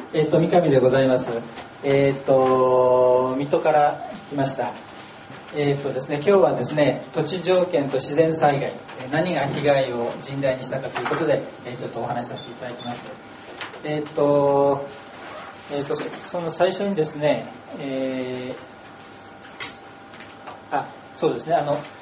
三上でございます。水戸から来ました。ですね、今日はですね、土地条件と自然災害、何が被害を甚大にしたかということで、ちょっとお話しさせていただきます。その最初にですね、そうですね、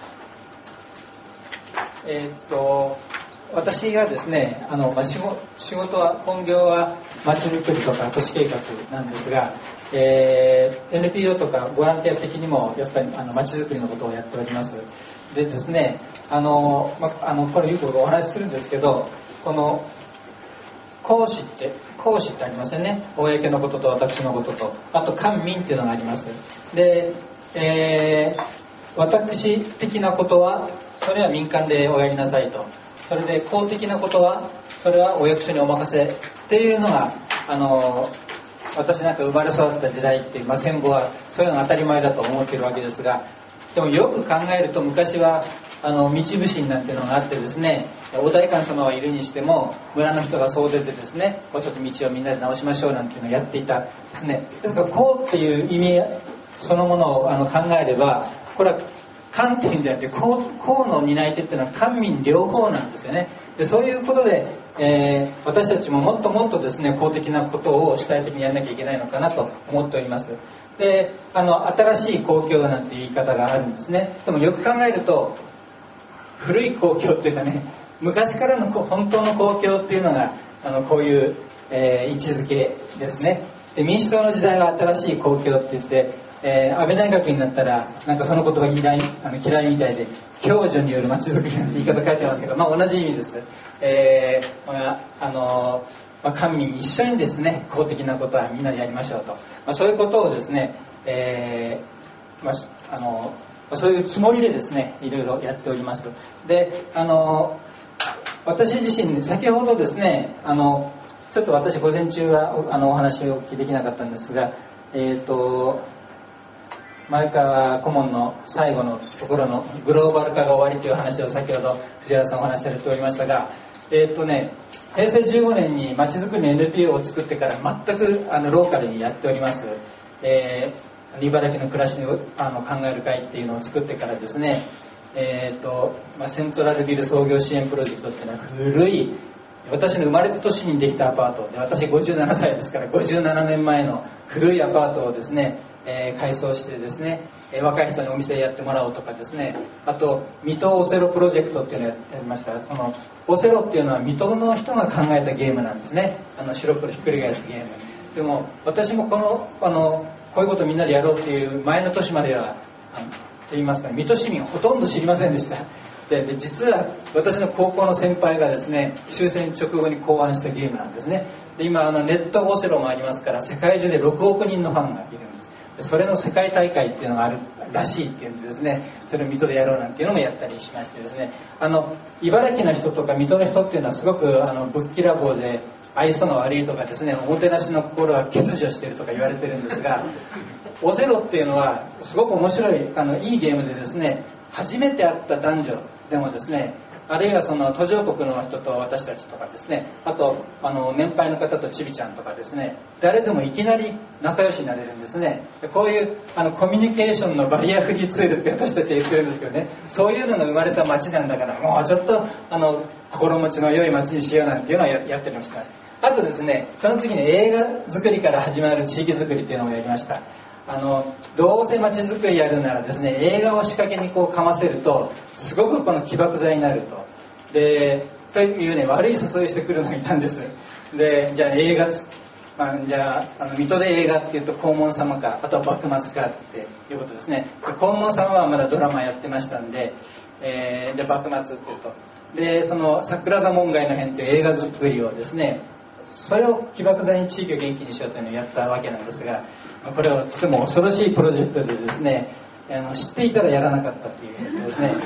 私がですね、仕事は本業は街づくりとか都市計画なんですが、NPO とかボランティア的にもやっぱり街づくりのことをやっております。でですね、これよくお話しするんですけど、この公私ってありますよね。公のことと私のことと、あと官民っていうのがあります。で、私的なことはそれは民間でおやりなさいと、それで公的なことはそれはお役所にお任せっていうのが私なんか生まれ育った時代っていう、戦後はそういうのが当たり前だと思っているわけですが、でもよく考えると昔は道普請なんていうのがあってですね、お代官様はいるにしても村の人が総出てですね、ちょっと道をみんなで直しましょうなんていうのをやっていたですね。ですから公っていう意味そのものを考えれば、これは官っていうんじゃなくて公の担い手っていうのは官民両方なんですよね。でそういうことで、私たちももっともっとですね、公的なことを主体的にやらなきゃいけないのかなと思っております。で、新しい公共なんていう言い方があるんですね。でもよく考えると古い公共っていうかね、昔からの本当の公共っていうのがこういう、位置づけですね。で民主党の時代は新しい公共って言って、安倍内閣になったらなんかその言葉嫌いみたいで、共助による街づくりなんて言い方書いてますけど、同じ意味です。官民一緒にですね、公的なことはみんなでやりましょうと、そういうことをですね、そういうつもりでですね、いろいろやっております。で、私自身先ほどですね、ちょっと私午前中はお話をお聞きできなかったんですが、前川顧問の最後のところのグローバル化が終わりという話を先ほど藤原さんお話しされておりましたが、平成15年にまちづくりの NPO を作ってから全くローカルにやっております。茨城の暮らしを考える会っていうのを作ってからですね、セントラルビル創業支援プロジェクトっていうのは古い、私の生まれた年にできたアパートで、私57歳ですから57年前の古いアパートをですね、改装してですね、若い人にお店やってもらおうとかですね、あと水戸オセロプロジェクトっていうのをやりました。そのオセロっていうのは水戸の人が考えたゲームなんですね。白黒ひっくり返すゲームでも、私もこういうことをみんなでやろうっていう前の年まではと言いますか、水戸市民ほとんど知りませんでした。で実は私の高校の先輩がですね、終戦直後に考案したゲームなんですね。で今ネットオセロもありますから、世界中で6億人のファンがいるんです。それの世界大会っていうのがあるらしいっていうんでですね、それを水戸でやろうなんていうのもやったりしましてですね、茨城の人とか水戸の人っていうのはすごくぶっきらぼうで愛想が悪いとかですね、おもてなしの心は欠如しているとか言われてるんですが、オセロっていうのはすごく面白いいいゲームでですね、初めて会った男女でもですね、あるいはその途上国の人と私たちとかですね、あと年配の方とちびちゃんとかですね、誰でもいきなり仲良しになれるんですね。こういうコミュニケーションのバリアフリーツールって私たちは言ってるんですけどね、そういうのが生まれた街なんだから、もうちょっと心持ちの良い街にしようなんていうのをやったりもしてます。あとですね、その次に映画作りから始まる地域作りというのをやりました。どうせ街づくりやるならですね、映画を仕掛けにかませるとすごく起爆剤になると。でというね、悪い誘いしてくるのがいたんです。でじゃあ映画じゃあ水戸で映画っていうと黄門様か、あとは幕末かっていうことですね。で黄門様はまだドラマやってましたんで、で幕末っていうと、でその桜田門外の変という映画作りをですね、それを起爆剤に地域を元気にしようというのをやったわけなんですが、これはとても恐ろしいプロジェクトでですね、知っていたらやらなかったっていうですね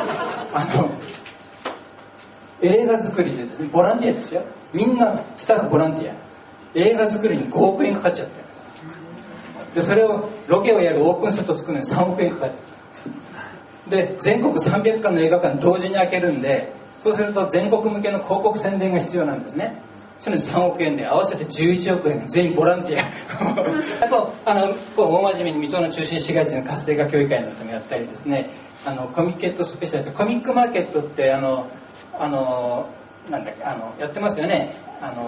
映画作りでですね、ボランティアですよ、みんなスタッフボランティア、映画作りに5億円かかっちゃってるんです。でそれをロケをやるオープンセット作るのに3億円かかってる。で全国300館の映画館同時に開けるんで、そうすると全国向けの広告宣伝が必要なんですね。 それに3億円で合わせて11億円、全員ボランティアあとこう大真面目に水戸の中心市街地の活性化協議会のためやったりですね、コミケットスペシャルコミックマーケットってなんだっけやってますよね。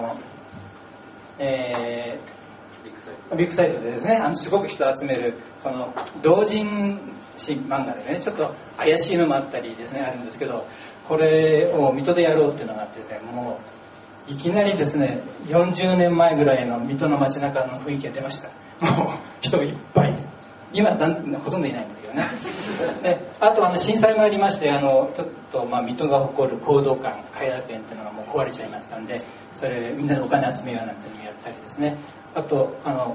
ビッグサイトでですね、すごく人を集めるその同人誌漫画でね、ちょっと怪しいのもあったりですね、あるんですけど、これを水戸でやろうっていうのがあってですね、もういきなりですね、40年前ぐらいの水戸の街中の雰囲気が出ました。もう人いっぱい。今ほとんどいないんですけどね。で、あと震災もありまして、ちょっと水戸が誇る講道館、偕楽園っていうのがもう壊れちゃいましたんで、それみんなでお金集めようなんていうのもやったりですね。あと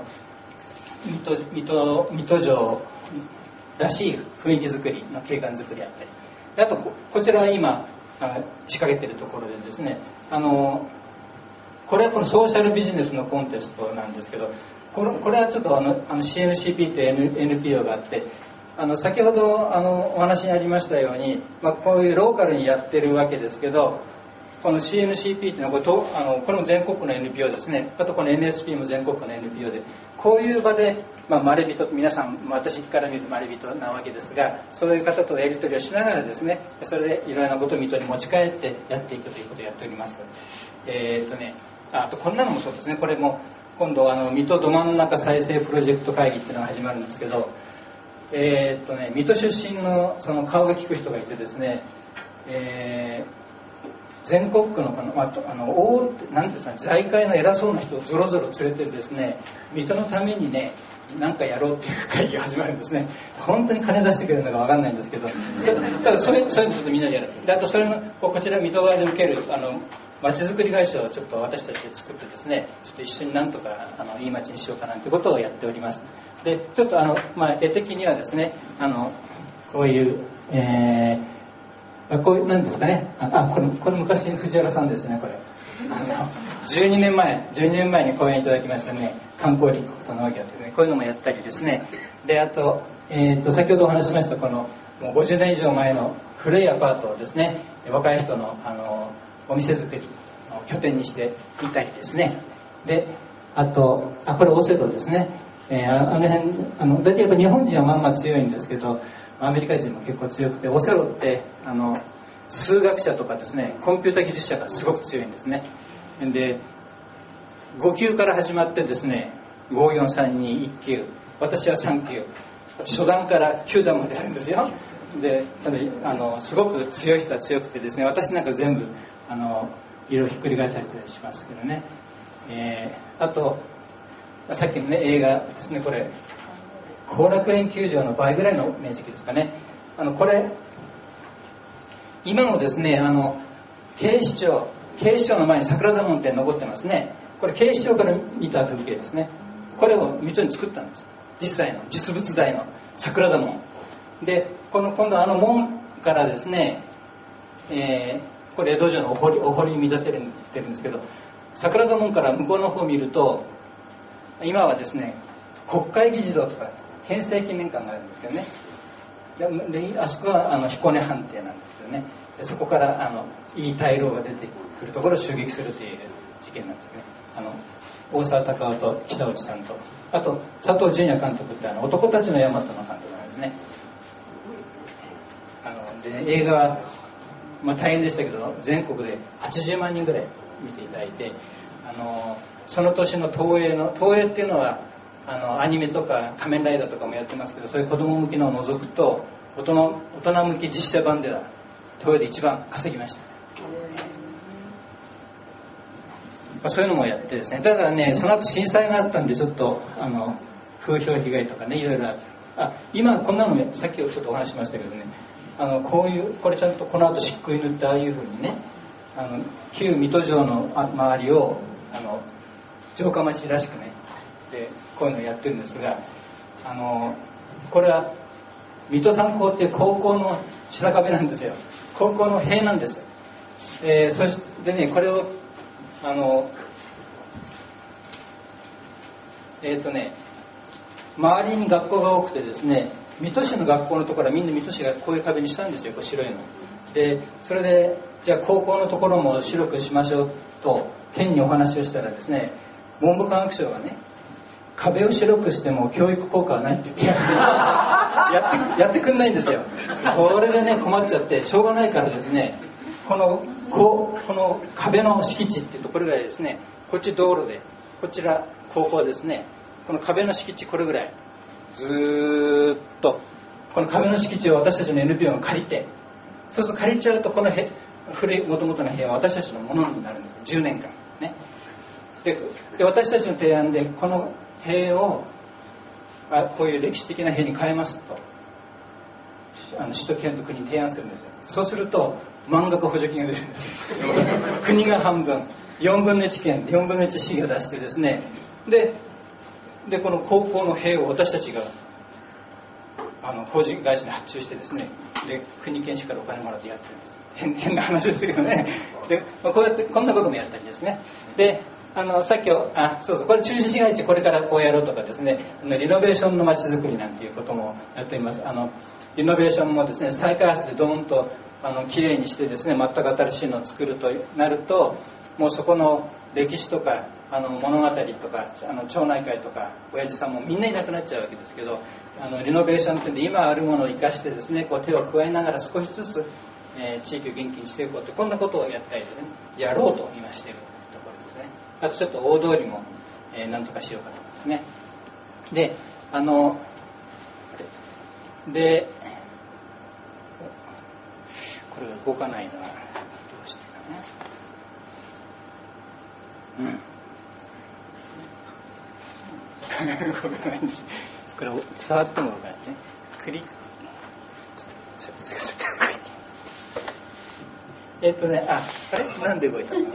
水戸城らしい雰囲気作りの景観作りやったり、あとこちらは今仕掛けているところでですね、これはこのソーシャルビジネスのコンテストなんですけど、これはちょっとCNCP という NPO があって、先ほどお話にありましたように、こういうローカルにやってるわけですけど、この CNCP っていうのはこれも全国の NPO ですね。あとこの NSP も全国の NPO で、こういう場で、まれびと、皆さん私から見るまれびとなわけですが、そういう方とやり取りをしながらですね、それでいろいろなことを水戸に持ち帰ってやっていくということをやっております。あとこんなのもそうですね。これも今度水戸ど真ん中再生プロジェクト会議っていうのが始まるんですけど、水戸出身のその顔が利く人がいてですね、全国区のなんですか、財界の偉そうな人をぞろぞろ連れてですね、水戸のためにね、なんかやろうっていう会議が始まるんですね。本当に金出してくれるのか分かんないんですけど、ただそういうのちょっとみんなでやる。で、あとそれのこちら水戸側で受ける街づくり会社をちょっと私たちで作ってですね、ちょっと一緒になんとかいい街にしようかなんてことをやっております。で、ちょっと絵的にはですね、こういうこういうなんですかね、これ昔藤原さんですね。これ12年前に講演いただきましたね、観光立国と農業というね、こういうのもやったりですね。で、あと、先ほどお話ししましたこのもう50年以上前の古いアパートをですね、若い人のお店作りの拠点にしていたりですね。で、あとこれオセロですね。あの辺大体やっぱ日本人はまあまあ強いんですけど、アメリカ人も結構強くて、オセロって数学者とかですね、コンピュータ技術者がすごく強いんですね。で、5級から始まってですね、54321級、私は3級、初段から9段まであるんですよ。で、すごく強い人は強くてですね、私なんか全部色々ひっくり返されたりしますけどね。あとさっきのね、映画ですね、これ後楽園球場の倍ぐらいの面積ですかね。これ今もですね、警視庁の前に桜田門って残ってますね。これ警視庁から見た風景ですね。これを水戸に作ったんです。実際の実物大の桜田門で、今度門からですね、これ江戸城のお堀に見立てるんですけど、桜田門から向こうの方を見ると、今はですね、国会議事堂とか編成記念館があるんですけどね。であそこは彦根藩邸なんですけどね。でそこからいい大老が出てくるところを襲撃するという事件なんですね。大沢たかおと北内さんと、あと佐藤純也監督って男たちの大和の監督なんですね。で映画は、大変でしたけど全国で80万人ぐらい見ていただいて、その年の東映っていうのはアニメとか仮面ライダーとかもやってますけど、そういう子供向きのを除くと大人向き実写版では東映で一番稼ぎました。そういうのもやってですね、ただね、その後震災があったんでちょっと風評被害とかね、いろいろ今こんなのね、さっきちょっとお話ししましたけどね、これちゃんとこの後漆喰塗って、ああいう風にね、旧水戸城の周りを城下町らしくね、でこういうのをやってるんですが、これは水戸三高っていう高校の白壁なんですよ。高校の塀なんです。そしてね、これを周りに学校が多くてですね、水戸市の学校のところはみんな水戸市がこういう壁にしたんですよ、こう白いので。それでじゃあ高校のところも白くしましょうと県にお話をしたらですね、文部科学省がね、壁を白くしても教育効果はないって言ってやってくんないんですよ。それでね困っちゃってしょうがないからですね、この壁の敷地っていうとこれぐらいですね、こっち道路でこちら高校ですね、この壁の敷地これぐらいずーっとこの壁の敷地を私たちの NPO が借りて、そうすると借りちゃうとこの古い元々の部屋は私たちのものになるんです。10年間ね。で私たちの提案でこの塀をこういう歴史的な塀に変えますと首都圏と国に提案するんですよ。そうすると満額補助金が出るんです国が半分、4分の1県、4分の1市が出してですね、でこの高校の塀を私たちが工事会社に発注してですね、で国県市からお金もらってやってるんです。変な話ですけどね。でこうやってこんなこともやったりですね。でさっきそうこれ中心市街地これからこうやろうとかですね、リノベーションの街づくりなんていうこともやっています。リノベーションもですね、再開発でドーンときれいにしてですね、全く新しいのを作るとなると、もうそこの歴史とか物語とか町内会とか親父さんもみんないなくなっちゃうわけですけど、リノベーションっていうんで今あるものを生かしてですね、こう手を加えながら少しずつ、地域を元気にしていこうと、こんなことをやったりですね、やろうと今しているところですね。あとちょっと大通りも、なんとかしようかと思いますね。でこれが動かないのはどうしてかね。動かないんです。これ触っても動かないね。クリック。あれなんで動いたのか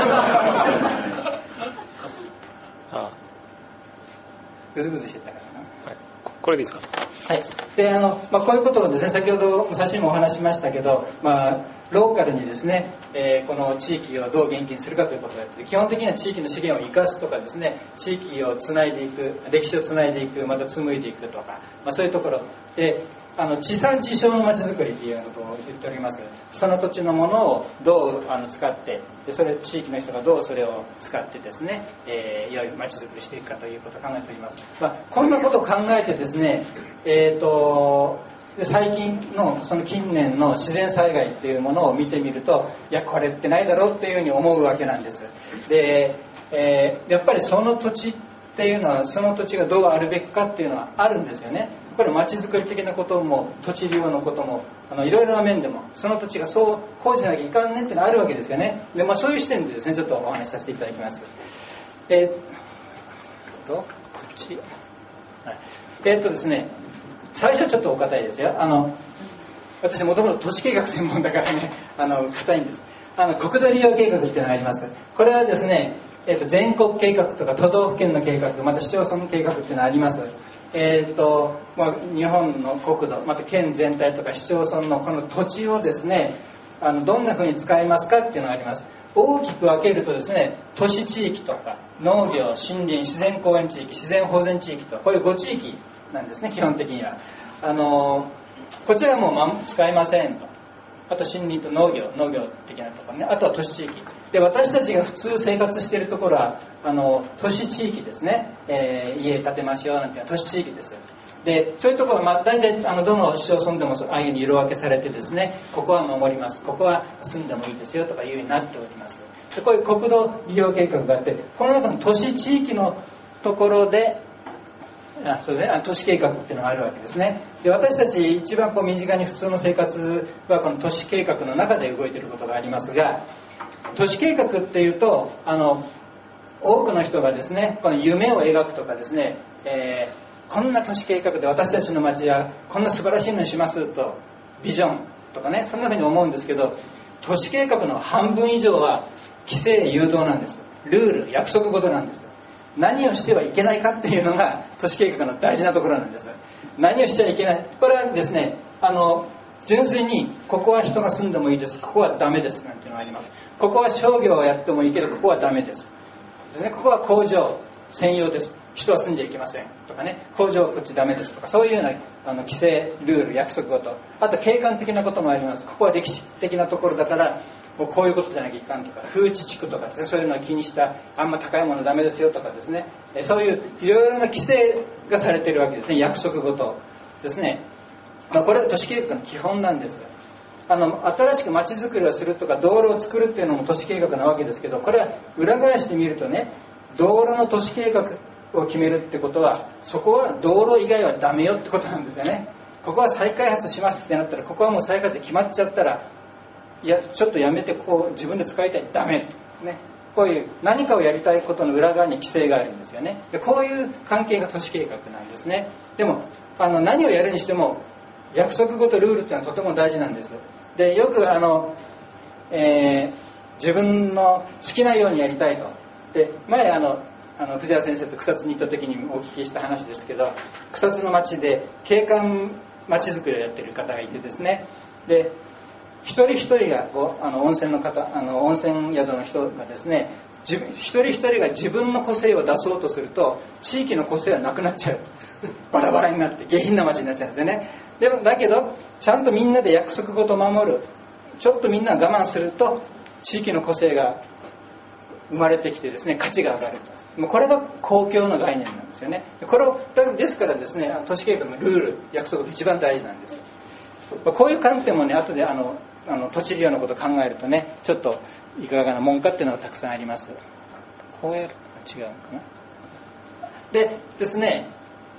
な。ぐずぐずしてたからな。 はい、これでいいですか。 はい。でこういうことをですね、先ほど最初にもお話ししましたけど、ローカルにですね、この地域をどう元気にするかということをやって、基本的には地域の資源を生かすとかですね、地域をつないでいく、歴史をつないでいく、また紡いでいくとか、そういうところで地産地消のまちづくりということを言っております。その土地のものをどう使って、でそれ地域の人がどうそれを使ってですね、良いまちづくりしていくかということを考えております。こんなことを考えてですね、最近のその近年の自然災害っていうものを見てみると、いやこれってないだろうっていうふうに思うわけなんです。で、やっぱりその土地っていうのは、その土地がどうあるべきかっていうのはあるんですよね。これ街づくり的なことも土地利用のこともいろいろな面でもその土地がそうこうじゃなきゃいかんねっていうのがあるわけですよね。で、そういう視点でですね、ちょっとお話しさせていただきます。こっち、はい、ですね、最初はちょっとお堅いですよ。私もともと都市計画専門だからね、堅いんです。国土利用計画っていうのがあります。これはですね、全国計画とか都道府県の計画、また市町村の計画っていうのがあります。日本の国土、また県全体とか市町村のこの土地をですね、どんなふうに使いますかっていうのがあります。大きく分けるとですね、都市地域とか農業、森林、自然公園地域、自然保全地域と、こういう5地域なんですね、基本的には。こちらも使いませんと。あと森林と農業的なところね。あとは都市地域で、私たちが普通生活しているところは都市地域ですね。家建てましょうなんていうのは都市地域です。で、そういうところは大体どの市町村でもああいうふうに色分けされてですね、ここは守ります、ここは住んでもいいですよとかいうようになっております。で、こういう国土利用計画があって、この中の都市地域のところでそうですね、都市計画っていうのがあるわけですね。で、私たち一番身近に普通の生活はこの都市計画の中で動いていることがありますが、都市計画っていうと多くの人がですね、この夢を描くとかですね、こんな都市計画で私たちの街はこんな素晴らしいのにしますと、ビジョンとかね、そんなふうに思うんですけど、都市計画の半分以上は規制誘導なんです。ルール、約束事なんです。何をしてはいけないかっていうのが都市計画の大事なところなんです。何をしちゃいけない、これはですね、純粋にここは人が住んでもいいです、ここはダメですなんていうのがあります。ここは商業をやってもいいけどここはダメですですね。ここは工場専用です、人は住んじゃいけませんとかね、工場はこっちダメですとか、そういうような規制ルール、約束事、あと景観的なこともあります。ここは歴史的なところだからこういうことじゃなきゃいかんとか、風致地区とかですね、そういうのを気にしたあんま高いものダメですよとかですね、そういういろいろな規制がされているわけですね。約束事ですね。これは都市計画の基本なんです。新しく街づくりをするとか道路を作るっていうのも都市計画なわけですけど、これは裏返してみるとね、道路の都市計画を決めるってことは、そこは道路以外はダメよってことなんですよね。ここは再開発しますってなったら、ここはもう再開発決まっちゃったら、いやちょっとやめて自分で使いたい、ダメね。こういう何かをやりたいことの裏側に規制があるんですよね。でこういう関係が都市計画なんですね。でも何をやるにしても約束事ルールっていうのはとても大事なんです。でよく自分の好きなようにやりたいと。で前藤原先生と草津に行った時にお聞きした話ですけど、草津の町で景観町づくりをやってる方がいてですね、で一人一人が温泉の方、温泉宿の人がですね、一人一人が自分の個性を出そうとすると地域の個性はなくなっちゃうバラバラになって下品な町になっちゃうんですよね。でもだけどちゃんとみんなで約束事を守る、ちょっとみんな我慢すると地域の個性が生まれてきてですね、価値が上がる。これが公共の概念なんですよね。これをですからですね、都市計画のルール、約束が一番大事なんです。こういう観点もね、後で土地利用のことを考えるとね、ちょっといかがなもんかっていうのがたくさんあります。こうやると違うのかな。でですね、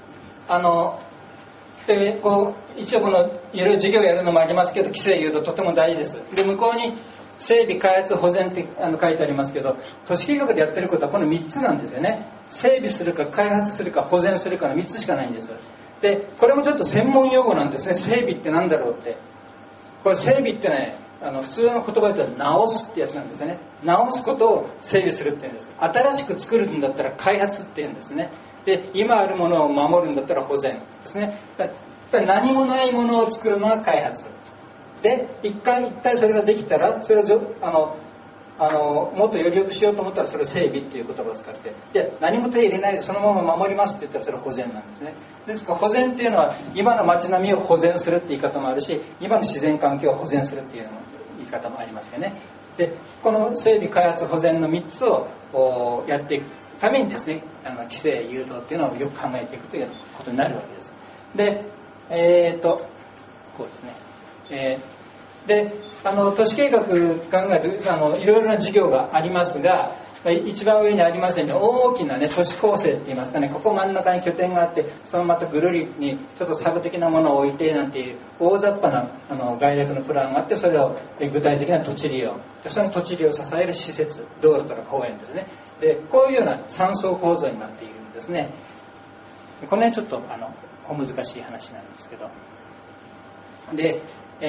一応このいろいろ事業やるのもありますけど、規制言うととても大事です。で向こうに整備開発保全って書いてありますけど、都市計画でやってることはこの3つなんですよね。整備するか開発するか保全するかの3つしかないんです。でこれもちょっと専門用語なんですね。整備ってなんだろうって。これ整備ってね、普通の言葉で言うと直すってやつなんですよね。直すことを整備するって言うんです。新しく作るんだったら開発って言うんですね。で今あるものを守るんだったら保全ですね。何もないものを作るのが開発で、一体それができたら、それをもっとより良くしようと思ったらそれを整備っていう言葉を使って、いや何も手入れないでそのまま守りますって言ったらそれは保全なんですね。ですから保全っていうのは今の街並みを保全するって言い方もあるし、今の自然環境を保全するっていう言い方もありますよね。でこの整備開発保全の3つをやっていくためにですね、規制誘導っていうのをよく考えていくということになるわけです。でこうですね、で都市計画考えるといろいろな事業がありますが、一番上にありますように大きな、ね、都市構成って言いますかね、ここ真ん中に拠点があって、そのまたぐるりにちょっとサブ的なものを置いてなんていう大雑把な概略のプランがあって、それを具体的な土地利用、その土地利用を支える施設、道路とか公園ですね。でこういうような3層構造になっているんですね。この辺ちょっと小難しい話なんですけど、で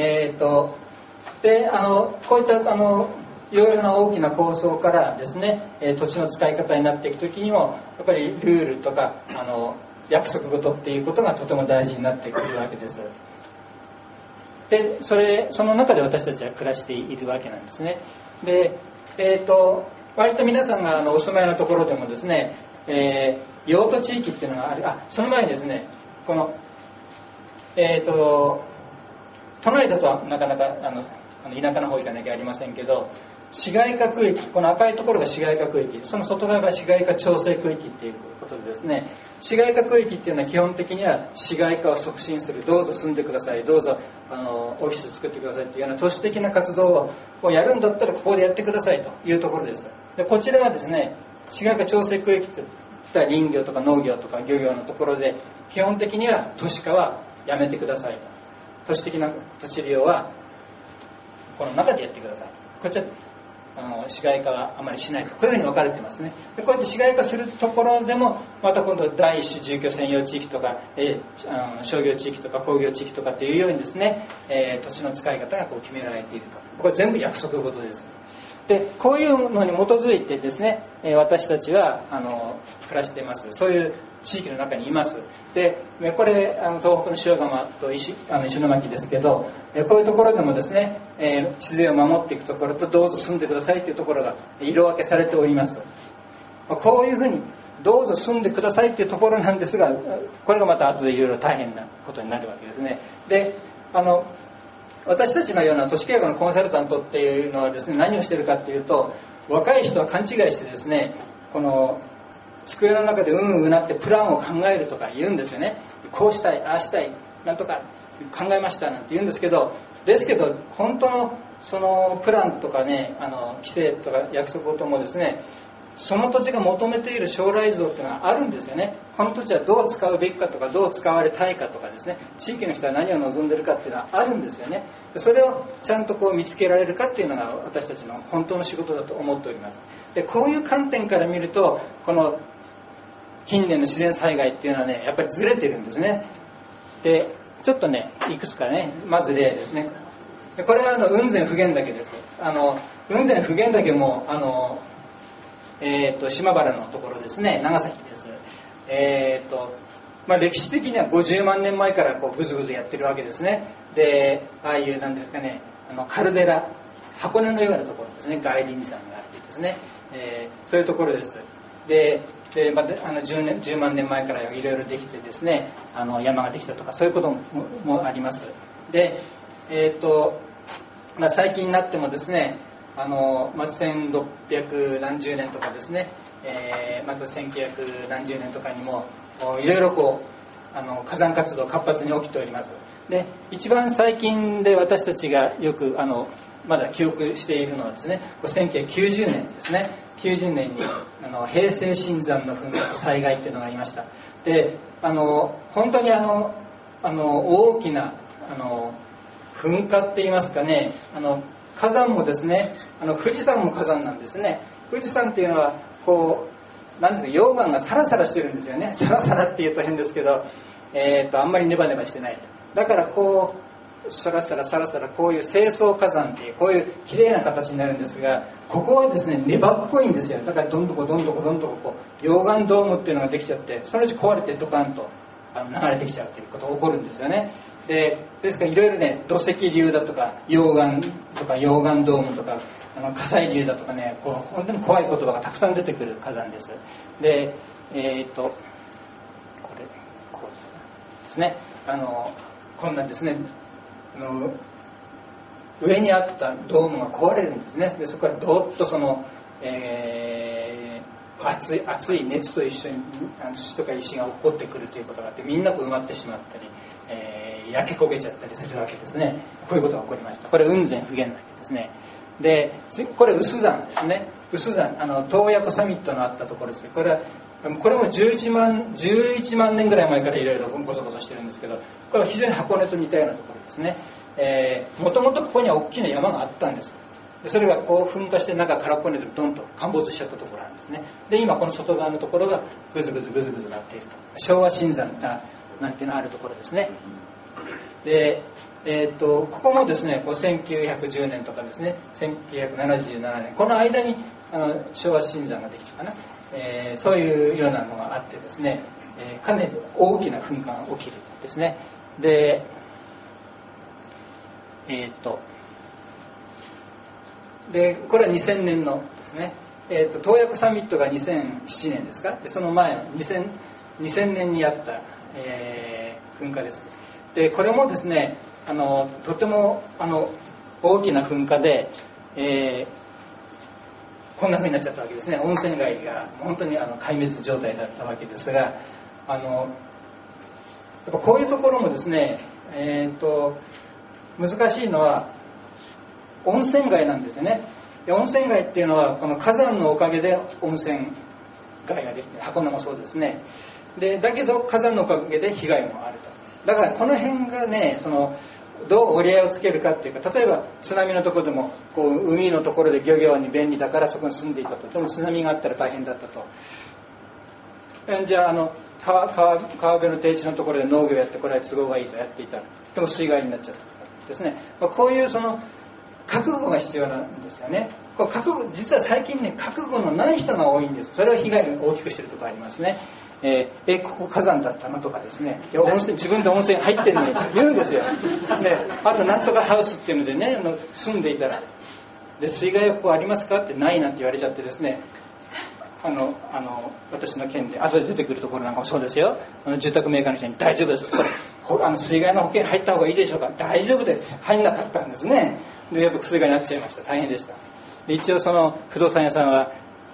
こういったいろいろな大きな構想からですね、土地の使い方になっていくときにもやっぱりルールとか約束事っていうことがとても大事になってくるわけです。でその中で私たちは暮らしているわけなんですね。で割と皆さんがお住まいのところでもですね、用途地域っていうのがある。その前にですね、この都内だとなかなか田舎の方行かなきゃありませんけど、市街化区域、この赤いところが市街化区域、その外側が市街化調整区域っていうことでですね、市街化区域っていうのは基本的には市街化を促進する、どうぞ住んでください、どうぞオフィス作ってくださいっていうような都市的な活動をやるんだったらここでやってくださいというところです。でこちらはですね、市街化調整区域っていったら林業とか農業とか漁業のところで、基本的には都市化はやめてくださいと、都市的な土地利用はこの中でやってください、こっちは市街化はあまりしないと、こういうふうに分かれてますね。でこうやって市街化するところでもまた今度第一種住居専用地域とか、商業地域とか工業地域とかっていうようにですね、土地の使い方が決められていると。これ全部約束事です。でこういうのに基づいてですね、私たちは暮らしています。そういう地域の中にいます。でこれ東北の塩釜と石巻ですけど、こういうところでもですね、自然を守っていくところとどうぞ住んでくださいというところが色分けされております。こういうふうにどうぞ住んでくださいというところなんですが、これがまた後でいろいろ大変なことになるわけですね。で私たちのような都市計画のコンサルタントっていうのはですね、何をしてるかっていうと、若い人は勘違いしてですね、この机の中でうなってプランを考えるとか言うんですよね。こうしたい、ああしたい、なんとか考えましたなんて言うんですけど、本当のそのプランとかね、規制とか約束事もですね、その土地が求めている将来像っていうのはあるんですよね。この土地はどう使うべきかとか、どう使われたいかとかですね、地域の人は何を望んでいるかっていうのはあるんですよね。それをちゃんとこう見つけられるかっていうのが私たちの本当の仕事だと思っております。で、こういう観点から見ると、この近年の自然災害っていうのはね、やっぱりずれてるんですね。で、ちょっとね、いくつかね、まず例ですね。で、これは雲仙普賢岳です。雲仙普賢岳も島原のところですね、長崎です。歴史的には50万年前からこうぐずぐずやってるわけですね。で、ああいうなんですかね、カルデラ、箱根のようなところですね、外輪山があってですね、そういうところです。でまた10万年前からいろいろできてですね、山ができたとかそういうこともあります。で、最近になってもですね、1600何十年とかですね、また1900何十年とかにもいろいろこう火山活動活発に起きております。で、一番最近で私たちがよくまだ記憶しているのはですね、1990年ですね。90年に平成新山の噴火災害っていうのがありました。で、本当に大きな噴火って言いますかね、火山もですね、富士山も火山なんですね。富士山っていうのはこうなんていうか、溶岩がサラサラしてるんですよね。サラサラって言うと変ですけど、あんまりネバネバしてない。だからこうサラサラサラサラ、こういう清掃火山っていうこういう綺麗な形になるんですが、ここはですね粘っこいんですよ。だからどんどここう溶岩ドームっていうのができちゃって、そのうち壊れてドカンと流れてきちゃうということが起こるんですよね。ですからいろいろね、土石流だとか溶岩とか溶岩ドームとか火砕流だとかね、こう本当に怖い言葉がたくさん出てくる火山です。で、これこうですね、こんなんですね、上にあったドームが壊れるんですね。でそこからどーっとその、熱い熱と一緒に土とか石が落っこってくるということがあって、みんなと埋まってしまったり、焼け焦げちゃったりするわけですね。こういうことが起こりました。これ雲仙普賢岳ですね。で、これ有珠山ですね。有珠山、洞爺湖サミットのあったところです。これも11万年ぐらい前からいろいろゴソゴソしてるんですけど、これは非常に箱根と似たようなところですね。もともとここには大きな山があったんです。でそれがこう噴火して中空っぽになってドンと陥没しちゃったところなんですね。で、今この外側のところがぐずぐずなっていると。昭和新山なんていうのがあるところですね。で、ここもですね、1910年とかですね、1977年、この間に昭和新山ができたかな、そういうようなのがあってですね、かなり大きな噴火が起きるんですね。で、これは2000年のですね、洞爺湖サミットが2007年ですか。でその前の2000年にあった、噴火です。でこれもですね、とても大きな噴火で、こんな風になっちゃったわけですね。温泉街が本当に壊滅状態だったわけですが、やっぱこういうところもですね、難しいのは温泉街なんですよね。で温泉街っていうのはこの火山のおかげで温泉街ができて、箱根もそうですね。でだけど火山のおかげで被害もあると。だからこの辺がね、どう折り合いをつけるかっていうか、例えば津波のところでもこう海のところで漁業に便利だからそこに住んでいたと。でも津波があったら大変だったと。じゃあ川辺の低地のところで農業やってこれは都合がいいとやっていた。でも水害になっちゃったとかですね。こういう覚悟が必要なんですよね。実は最近ね、覚悟のない人が多いんです。それは被害を大きくしてるところありますね。ここ火山だったのとかですね、自分で温泉入ってるのに言うんですよ。であとなんとかハウスっていうのでね、住んでいたらで水害はここありますかってないなんて言われちゃってですね、私の件で後で出てくるところなんかもそうですよ。住宅メーカーの人に大丈夫です、これ水害の保険入った方がいいでしょうか、大丈夫で入んなかったんですね。でやっぱ水害になっちゃいました。大変でした。で一応その不動産屋さんは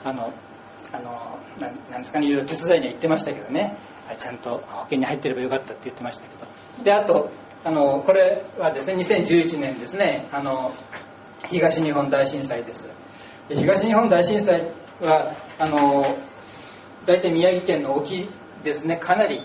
なんですかね、いろいろ手伝いには行ってましたけどね、ちゃんと保険に入ってればよかったって言ってましたけど。であとこれはですね2011年ですね、東日本大震災です。で東日本大震災は大体宮城県の沖ですね、かなり、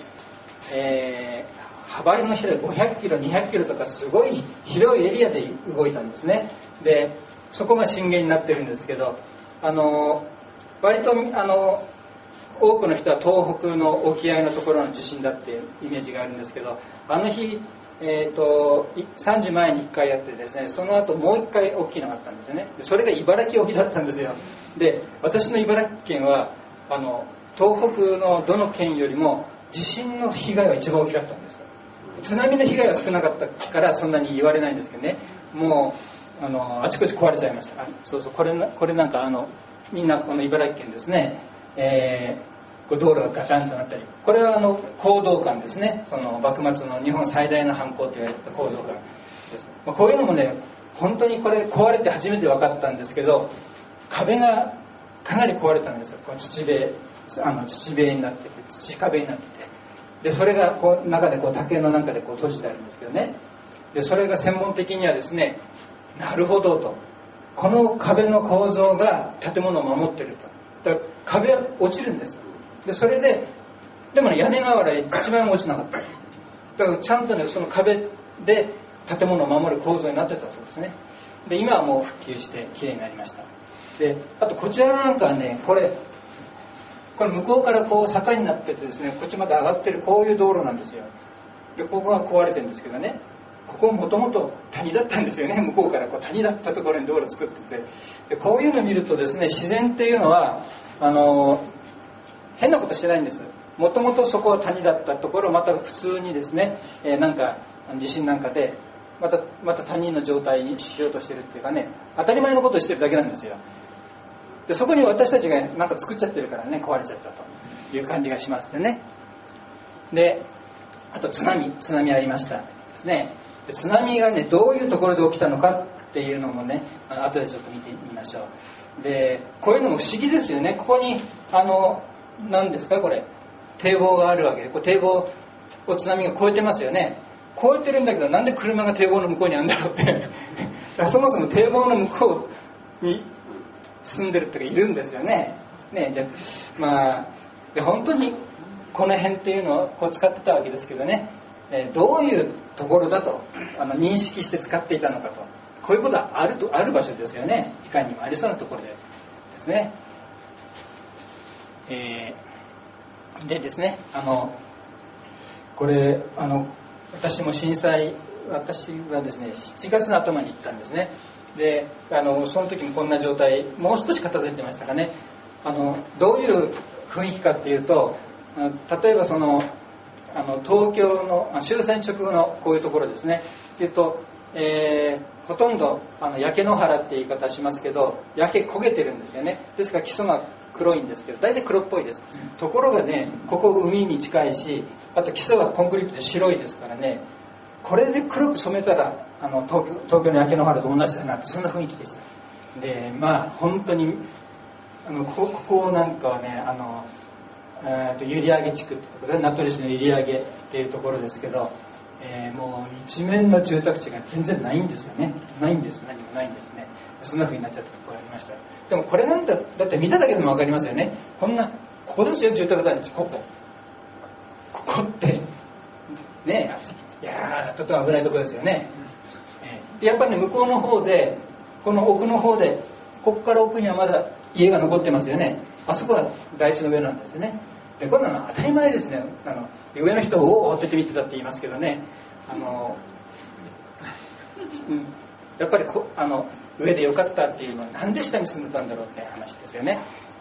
幅の広い500キロ200キロとかすごい広いエリアで動いたんですね。でそこが震源になってるんですけど、割と多くの人は東北の沖合のところの地震だっていうイメージがあるんですけど、あの日、3時前に1回やってですね、その後もう1回大きいのがあったんですよね。それが茨城沖だったんですよ。で私の茨城県は東北のどの県よりも地震の被害は一番大きかったんです。津波の被害は少なかったからそんなに言われないんですけどね、もうあちこち壊れちゃいました。そうそうこれなんかみんなこの茨城県ですね、道路がガタンとなったり、これは講道館ですね、その幕末の日本最大の藩校と言われた講道館です。こういうのもね本当にこれ壊れて初めて分かったんですけど、壁がかなり壊れたんですよ。こう土塀になってて、土壁になってて、でそれがこう中で竹の中で閉じてあるんですけどね。でそれが専門的にはですね、なるほどと、この壁の構造が建物を守ってると。だから壁は落ちるんです。でそれでもね、屋根瓦一番落ちなかったんです。だからちゃんとねその壁で建物を守る構造になってたそうですね。で今はもう復旧してきれいになりました。であとこちらなんかはね、これ向こうからこう坂になっててですね、こっちまで上がってるこういう道路なんですよ。でここが壊れてるんですけどね、ここもともと谷だったんですよね。向こうから谷だったところに道路作ってて、でこういうのを見るとですね、自然っていうのは変なことしてないんです。もともとそこは谷だったところをまた普通にですね、なんか地震なんかでまた谷の状態にしようとしてるっていうかね、当たり前のことをしてるだけなんですよ。でそこに私たちがなんか作っちゃってるからね、壊れちゃったという感じがしますよね。であと津波ありましたですね。で津波がねどういうところで起きたのかっていうのもね、後でちょっと見てみましょう。でこういうのも不思議ですよね。ここに何ですかこれ、堤防があるわけで、堤防を津波が越えてますよね。越えてるんだけど、なんで車が堤防の向こうにあるんだろうってそもそも堤防の向こうに住んでるっているんですよね。で本当にこの辺っていうのをこう使ってたわけですけどね、どういうところだと認識して使っていたのかと、こういうことはある場所ですよね。いかにもありそうなところでですね。でですね、これ私も震災、私はですね7月の頭に行ったんですね。でその時もこんな状態、もう少し片付いてましたかね。どういう雰囲気かっていうと、例えば東京の終戦直後のこういうところですね。というと、ほとんど焼け野原って言い方しますけど、焼け焦げてるんですよね。ですから基礎が黒いんですけど、大体黒っぽいです。ところがね、ここ海に近いし、あと基礎はコンクリートで白いですからね、これで黒く染めたら東京の焼け野原と同じだなって、そんな雰囲気でした。で本当にここなんかはね閖上地区ってところで、名取市の閖上っていうところですけど、もう一面の住宅地が全然ないんですよね。何もないんですね。そんな風になっちゃったところがありました。でもこれなんだって見ただけでも分かりますよね。ここですよ、住宅街のここってね、いやとても危ないところですよね。やっぱりね、向こうの方で、この奥の方で、ここから奥にはまだ家が残ってますよね。あそこは台地の上なんですよね。でこんなの当たり前ですね。上の人をおおって見てたって言いますけどね、やっぱり上でよかったっていうのは、なんで下に住んでたんだろうって話ですよね。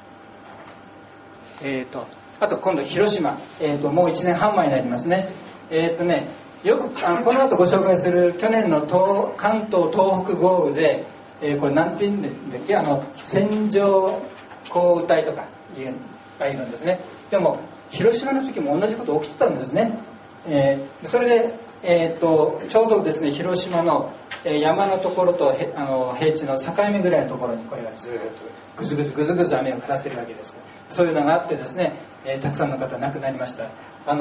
あと今度広島、もう1年半前になりますね。よくこの後ご紹介する去年の関東東北豪雨で、これなんて言うんだっけ、線状降雨帯とかいうのがいるんですね。でも広島の時も同じこと起きてたんですね。 それで、ちょうどですね広島の山のところと平地の境目ぐらいのところにこれがずっとぐずぐずぐずぐず雨を降らせるわけです。そういうのがあってですね、たくさんの方亡くなりました。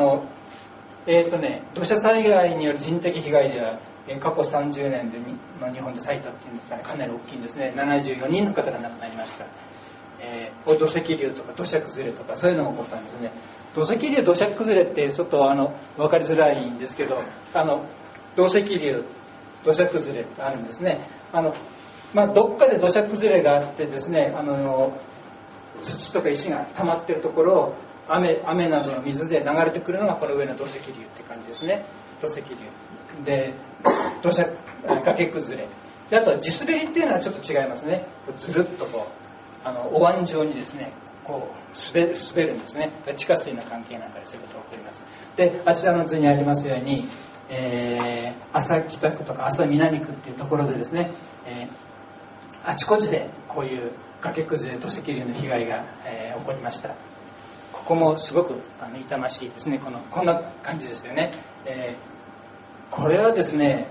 土砂災害による人的被害では過去30年の日本で最多っていうんですかね、かなり大きいんですね。74人の方が亡くなりました。土石流とか土砂崩れとかそういうのが起こったんですね。土石流土砂崩れってちょっと分かりづらいんですけど、土石流土砂崩れってあるんですね。どっかで土砂崩れがあってですね、土とか石が溜まってるところを雨などの水で流れてくるのがこの上の土石流って感じですね。土石流で崖崩れで、あとは地滑りっていうのはちょっと違いますね。ずるっとお椀状にですね滑るんですね。地下水の関係なんかでそういうことが起こります。で、あちらの図にありますように、安佐北区とか安佐南区っていうところでですね、あちこちでこういう崖崩れ土石流の被害が、起こりました。ここもすごく痛ましいですね。こんな感じですよね。これはですね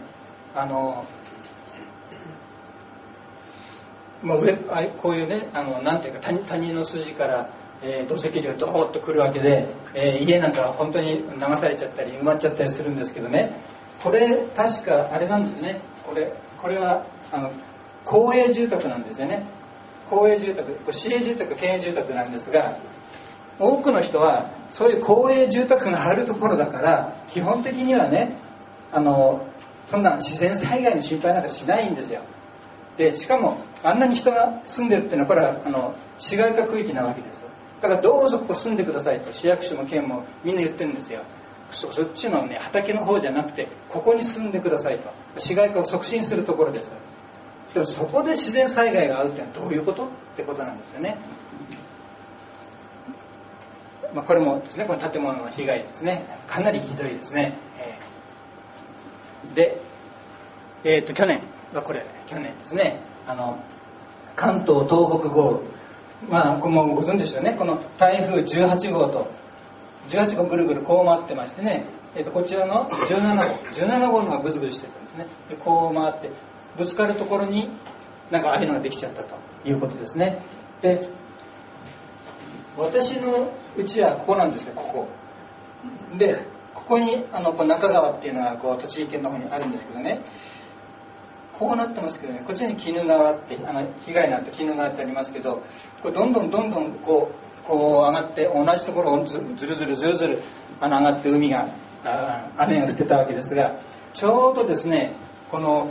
こういうねなんていうか谷の筋から、土石流がドーッと来るわけで、家なんかは本当に流されちゃったり埋まっちゃったりするんですけどね、これ確かあれなんですね。これは公営住宅なんですよね。公営住宅、市営住宅、県営住宅なんですが、多くの人はそういう公営住宅があるところだから基本的にはねそんな自然災害の心配なんかしないんですよ。でしかもあんなに人が住んでるっていうのはこれは市街化区域なわけです。だからどうぞここ住んでくださいと市役所も県もみんな言ってるんですよ。そっちのね畑の方じゃなくてここに住んでくださいと、市街化を促進するところです。でもそこで自然災害があるってのはどういうことってことなんですよね。これもですね、この建物の被害ですね、かなりひどいですね。で、去年ですね、関東東北豪雨、これもご存知ですよね。この台風18号と18号ぐるぐるこう回ってましてね、こちらの17号のがぐずぐずしてるんですね。でこう回ってぶつかるところになんかああいうのができちゃったということですね。で私のうちはここなんですよ。ここでここに中川っていうのが栃木県の方にあるんですけどね、こうなってますけどね、こっちに鬼怒川って被害になった鬼怒川ってありますけど、これどんどんこう上がって同じところをずるずる上がって雨が降ってたわけですが、ちょうどですねこの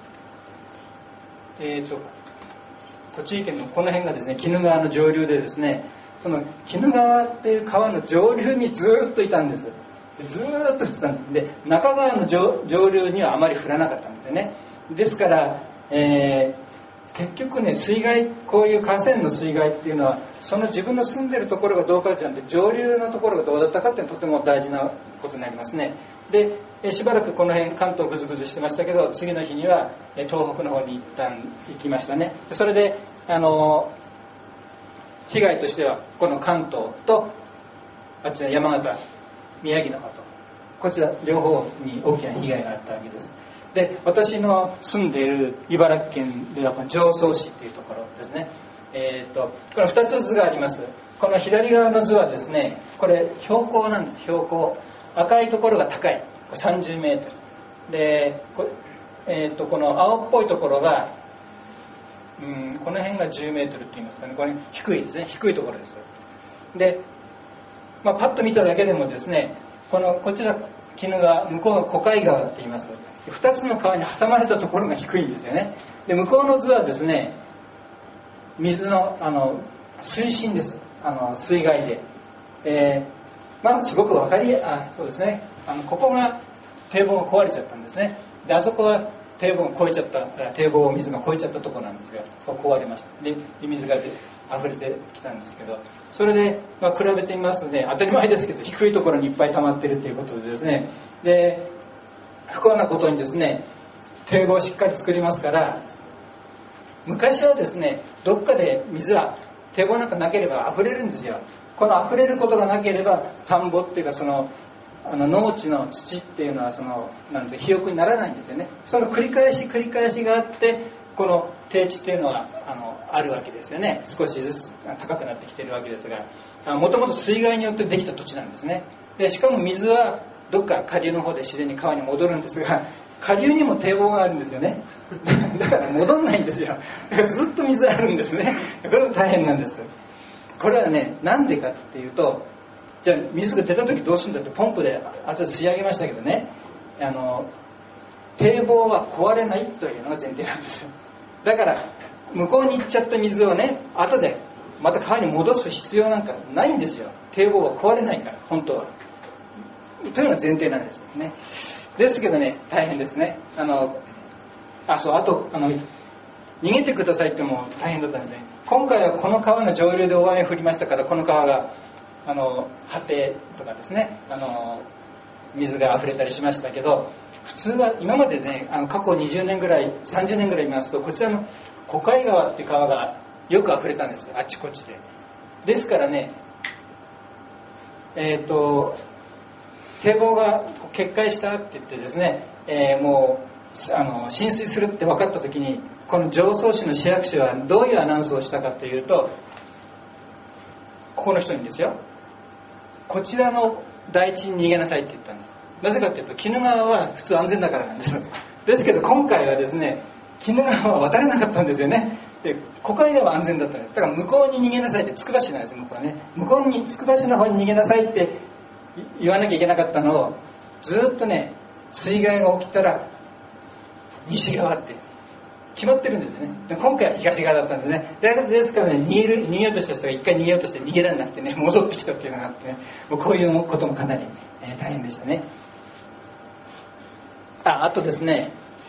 栃木県のこの辺がですね鬼怒川の上流でですね、その鬼怒川っていう川の上流にずっといたんです。ずっといたんです。で中川の上流にはあまり降らなかったんですよね。ですから、結局ね水害、こういう河川の水害っていうのはその自分の住んでるところがどうかじゃなくて上流のところがどうだったかっていうのはとても大事なことになりますね。でしばらくこの辺関東ぐずぐずしてましたけど、次の日には東北の方に一旦行きましたね。それで被害としてはこの関東とあっちの山形宮城の方とこちら両方に大きな被害があったわけです。で私の住んでいる茨城県ではこの常総市っていうところですね。これ2つ図があります。この左側の図はですね、これ標高なんです。標高赤いところが高い30メートルでこの青っぽいところがこの辺が10メートルって言いますかね、これ低いですね、低いところです。で、パッと見ただけでもですね、こちら鬼怒川、向こうが小海川って言います。2つの川に挟まれたところが低いんですよね。で向こうの図はですね、水の水深です。水害で、すごく分かりそうですね。ここが堤防が壊れちゃったんですね。であそこは堤防が越えちゃった、堤防を水が越えちゃったところなんですが、壊れました。で水が溢れてきたんですけど、それで、比べてみますとね、当たり前ですけど低いところにいっぱい溜まってるということでですね、で不幸なことにですね、堤防をしっかり作りますから、昔はですねどっかで水は堤防なんかなければ溢れるんですよ。この溢れることがなければ田んぼっていうか農地の土っていうのはなんて肥沃にならないんですよね。その繰り返しがあってこの低地っていうのはあるわけですよね。少しずつ高くなってきているわけですが、もともと水害によってできた土地なんですね。でしかも水はどっか下流の方で自然に川に戻るんですが、下流にも堤防があるんですよね。だから戻んないんですよ。ずっと水あるんですね。これも大変なんです。これはね、なんでかっていうと、じゃあ水が出た時どうするんだってポンプで後で吸い上げましたけどね、堤防は壊れないというのが前提なんですよ。だから向こうに行っちゃった水をね、後でまた川に戻す必要なんかないんですよ。堤防は壊れないから、本当は。というのが前提なんですね。ですけどね、大変ですね。あと逃げてくださいっても大変だったんですね。今回はこの川の上流で大雨降りましたから、この川が果てとかですね、水が溢れたりしましたけど、普通は今までね、過去20年ぐらい30年ぐらい見ますと、こちらの小海川っていう川がよく溢れたんですよ、あちこちで。ですからね、堤防が決壊したって言ってですね、もう浸水するって分かった時に、この常総市の市役所はどういうアナウンスをしたかというと、ここの人にですよ、こちらの台地に逃げなさいって言ったんです。なぜかというと、鬼怒川は普通安全だからなんです。ですけど今回はですね、鬼怒川は渡れなかったんですよね。で、小海川は安全だったんです。だから向こうに逃げなさいって、つくば市なんです、向こうはね。向こうにつくば市の方に逃げなさいって言わなきゃいけなかったのを、ずっとね、水害が起きたら西側って決まってるんですよね。で今回は東側だったんですね。ですからね、逃げようとした人が一回逃げようとして逃げられなくてね、戻ってきたっていうのがあってね、もうこういうこともかなり、大変でしたね。あとですね、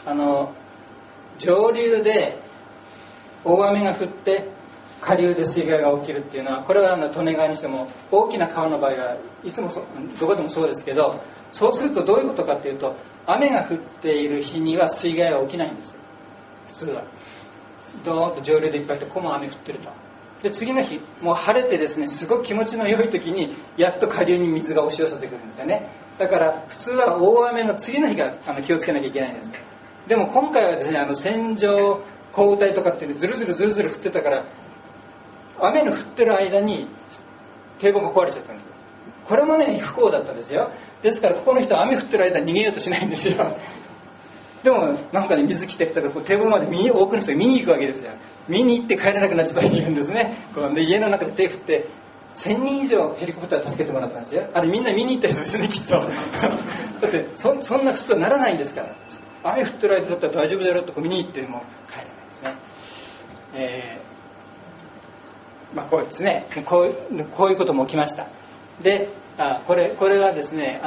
上流で大雨が降って下流で水害が起きるっていうのは、これは利根川にしても大きな川の場合はいつもどこでもそうですけど、そうするとどういうことかっていうと、雨が降っている日には水害は起きないんですよ、普通は。ドーンと上流でいっぱいいて、ここも雨降ってると。で次の日もう晴れてですね、すごく気持ちの良い時にやっと下流に水が押し寄せてくるんですよね。だから普通は大雨の次の日が気をつけなきゃいけないんです。でも今回はですね、線状降雨帯とかってずるずる降ってたから、雨の降ってる間に堤防が壊れちゃったんです。これもね、不幸だったんですよ。ですからここの人は雨降ってる間に逃げようとしないんですよ。でもなんかね、水来てるとか堤防まで多くの人が見に行くわけですよ。見に行って帰れなくなっちゃった人いるんですね。で家の中で手振って1000人以上ヘリコプター助けてもらったんですよ。あれみんな見に行った人ですね、きっと。だってそんな普通はならないんですから。雨降ってる間だったら大丈夫だよって見に行っても帰れないですね。こうですね、こういうことも起きました。で、これはですね、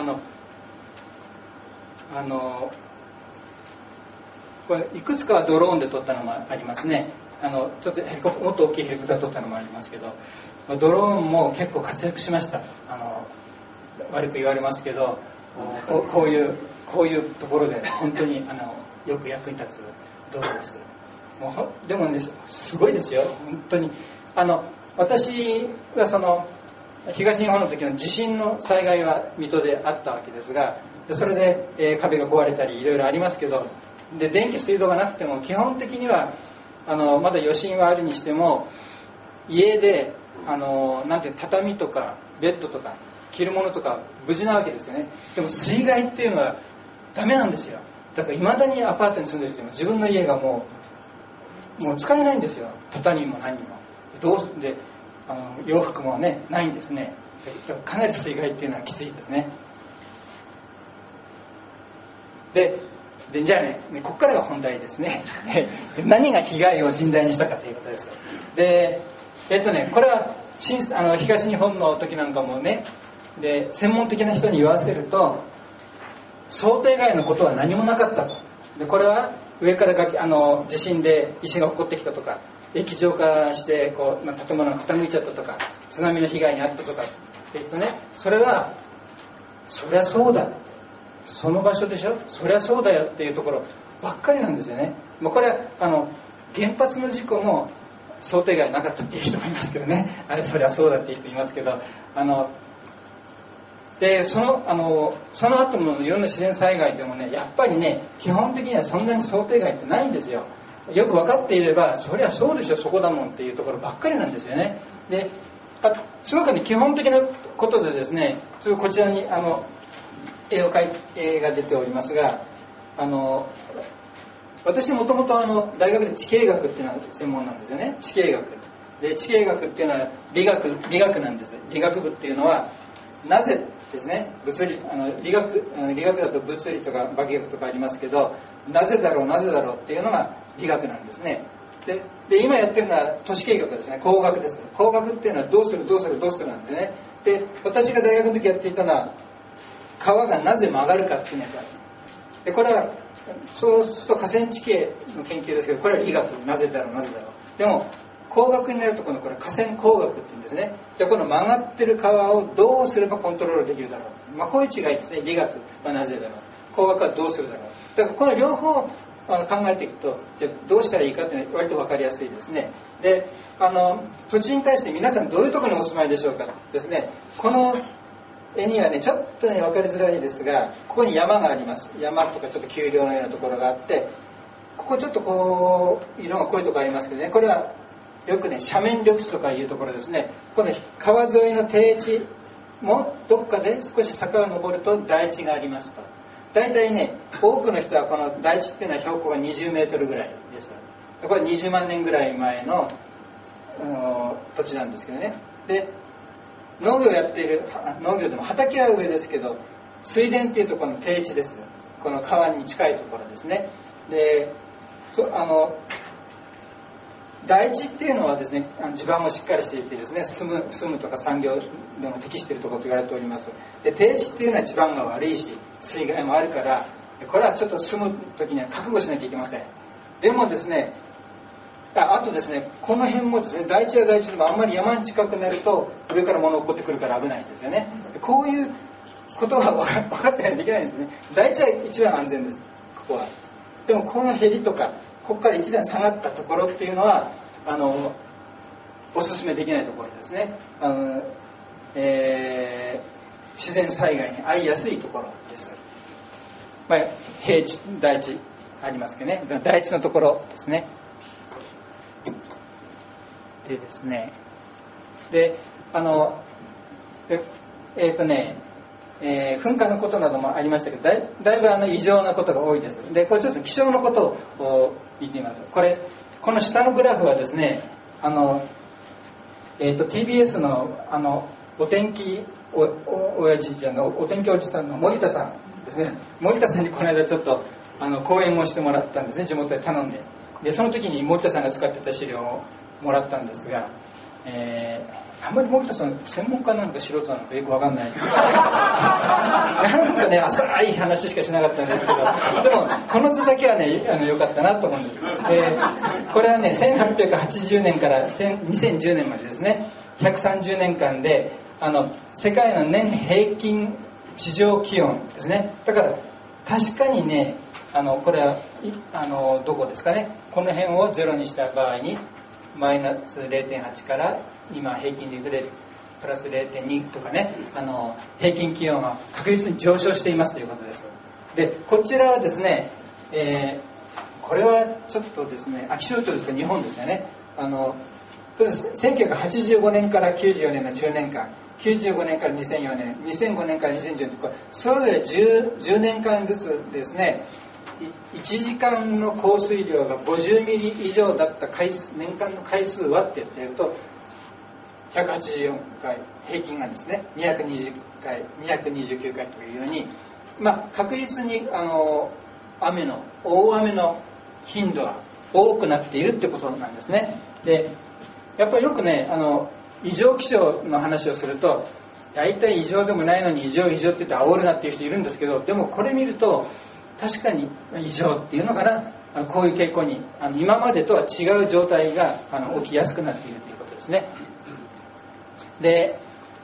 これいくつかはドローンで撮ったのもありますね。ちょっともっと大きいヘリコプターで撮ったのもありますけど、ドローンも結構活躍しました。悪く言われますけど、こういうところで本当によく役に立つドローンです。でもね、すごいですよ、本当に。私は東日本の時の地震の災害は水戸であったわけですが、それで、壁が壊れたりいろいろありますけど、で電気水道がなくても基本的にはまだ余震はあるにしても、家でなんていう畳とかベッドとか着るものとか無事なわけですよね。でも水害っていうのはダメなんですよ。だから未だにアパートに住んでる人も自分の家がもう使えないんですよ。畳も何もで洋服もねないんですね。かなり水害っていうのはきついですね。でじゃあね、ここからが本題ですね。何が被害を甚大にしたかということです。で、これは東日本の時なんかもね、で専門的な人に言わせると、想定外のことは何もなかったと。でこれは上から地震で石が落っこってきたとか、液状化して建物が傾いちゃったとか、津波の被害に遭ったとかってそれはそりゃそうだ、その場所でしょ、そりゃそうだよっていうところばっかりなんですよね。これは原発の事故も想定外なかったっていう人もいますけどね、あれそりゃそうだっていう人いますけど、 でその後のいろんな自然災害でもね、やっぱりね、基本的にはそんなに想定外ってないんですよ。よく分かっていれば、そりゃそうでしょ、そこだもんっていうところばっかりなんですよね。ですごくね、基本的なことでですね、こちらに絵が出ておりますが、私もともと大学で地形学っていうのは専門なんですよね。地形学で、地形学っていうのは理学なんです。理学部っていうのはなぜですね、理学だと物理とか化学とかありますけど、なぜだろうっていうのが理学なんですね。で今やってるのは都市計画ですね。工学です。工学っていうのはどうするなんですね。で私が大学の時やっていたのは、川がなぜ曲がるかっていうのがある。でこれはそうすると河川地形の研究ですけど、これは理学、なぜだろう。でも工学になるとこれ河川工学って言うんですね。じゃあこの曲がってる川をどうすればコントロールできるだろう、こういう違いですね。理学はなぜだろう、工学はどうするだろう。だからこの両方考えていくと、じゃあどうしたらいいかっていうのは割と分かりやすいですね。で土地に対して皆さんどういうところにお住まいでしょうかですね。この絵にはね、ちょっとね分かりづらいですが、ここに山があります。山とかちょっと丘陵のようなところがあって、ここちょっとこう色が濃いところありますけどね、これはよくね斜面緑地とかいうところですね。この川沿いの低地もどっかで少し坂が登ると台地がありますと。大体ね、多くの人はこの台地っていうのは標高が20メートルぐらいです。これ20万年ぐらい前の土地なんですけどね。で農業やっている、農業でも畑は上ですけど、水田っていうところの低地です。この川に近いところですね。で台地っていうのはですね、地盤もしっかりしていてですね、住むとか産業でも適しているところと言われております。で低地っていうのは地盤が悪いし水害もあるから、これはちょっと住む時には覚悟しなきゃいけません。でもですね、あとですね、この辺もですね、台地は台地でもあんまり山に近くなると上から物落っこってくるから危ないんですよね。こういうことは分かってないとできないんですね。台地は一番安全です、ここは。でもこのへりとかここから一段下がったところっていうのはおすすめできないところですね。自然災害に遭いやすいところです。平地、台地ありますけどね、台地のところですね。でですね、で噴火のことなどもありましたけど、だいぶ異常なことが多いです。でこれちょっと気象のことを言ってみます。この下のグラフはですね、TBS のお天気お天気おじさんの森田さんですね。森田さんにこの間ちょっと講演をしてもらったんですね、地元で頼んで。でその時に森田さんが使ってた資料をもらったんですが、あんまり森田さん専門家なのか素人なのかよく分かんないなんかね浅い話しかしなかったんですけど、でもこの図だけはね良かったなと思うんです。これはね1880年から2010年までですね、130年間で世界の年平均地上気温ですね。だから確かにねこれはどこですかね、この辺をゼロにした場合にマイナス 0.8 から今平均で言うとプラス 0.2 とかね、平均気温は確実に上昇していますということです。でこちらはですね、これはちょっとですね、気象庁ですか、日本ですよね。1985年から94年の10年間、95年から2004年、2005年から2010年と、それぞれ 10年間ずつですね、1時間の降水量が50ミリ以上だった年間の回数はってやると184回、平均がですね220回229回というように、確実に大雨の頻度は多くなっているってことなんですね。でやっぱりよくね異常気象の話をすると、大体異常でもないのに異常って言って煽るなっていう人いるんですけど、でもこれ見ると確かに異常っていうのかな、こういう傾向に今までとは違う状態が起きやすくなっているということですね。で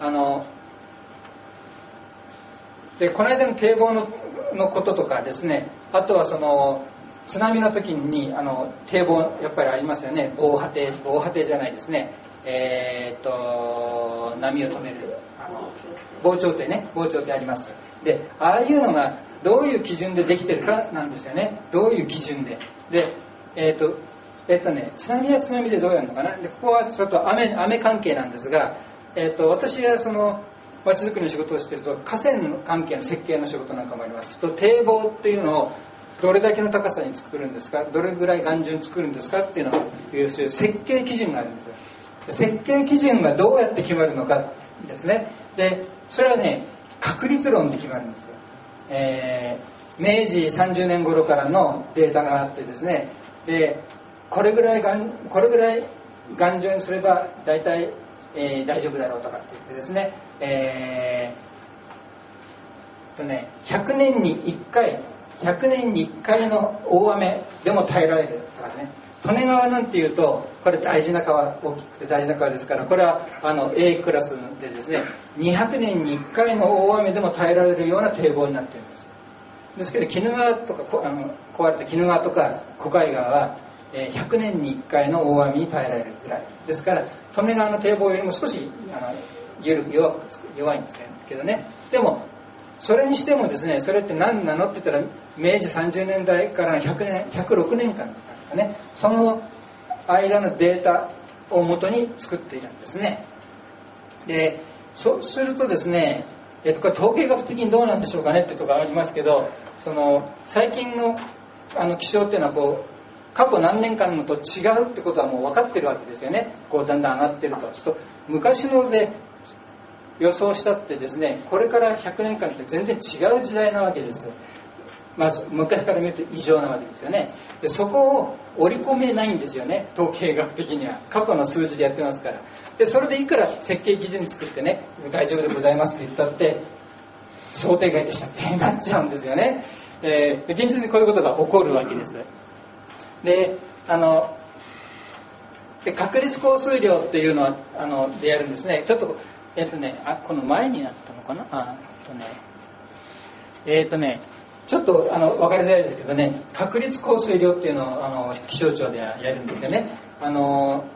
この間の堤防のこととかですね、あとは津波の時に堤防やっぱりありますよね。防波堤じゃないですね、波を止める防潮堤ね、防潮堤あります。で、ああいうのがどういう基準でできてるかなんですよね。どういう基準で。で、津波は津波でどうやるのかな。で、ここはちょっと雨関係なんですが、私はそのまちづくりの仕事をしていると河川の関係の設計の仕事なんかもあります。と堤防っていうのをどれだけの高さに作るんですか、どれぐらい頑丈に作るんですかっていうのをいう設計基準があるんですよ。設計基準がどうやって決まるのかですね。で、それはね、確率論で決まるんですよ。明治30年頃からのデータがあってですね、でこれぐらい頑丈にすれば大体、大丈夫だろうとかって言ってですね、100年に1回の大雨でも耐えられるとかね。利根川なんていうとこれ大事な川、大きくて大事な川ですから、これはA クラスでですね、200年に1回の大雨でも耐えられるような堤防になっているんです。ですけど鬼怒川とか壊れた鬼怒川とか小海川は100年に1回の大雨に耐えられるぐらいですから、利根川の堤防よりも少し弱いんですけどね。でもそれにしてもですね、それって何なのって言ったら、明治30年代から106年間とかね、その間のデータを元に作っているんですね。で、そうするとですね、これ統計学的にどうなんでしょうかねってところありますけど、最近の気象っていうのは過去何年間のと違うってことはもう分かってるわけですよね。だんだん上がってると。昔ので予想したってですね、これから100年間って全然違う時代なわけです。昔から見ると異常なわけですよね。で、そこを織り込めないんですよね、統計学的には。過去の数字でやってますから。で、それでいくら設計基準作ってね、大丈夫でございますって言ったって想定外でしたってなっちゃうんですよね。現実にこういうことが起こるわけです。で、確率降水量っていうのはでやるんですね。ちょっとこの前になったのかな。ちょっと分かりづらいですけどね、確率降水量っていうのを気象庁でやるんですよね。この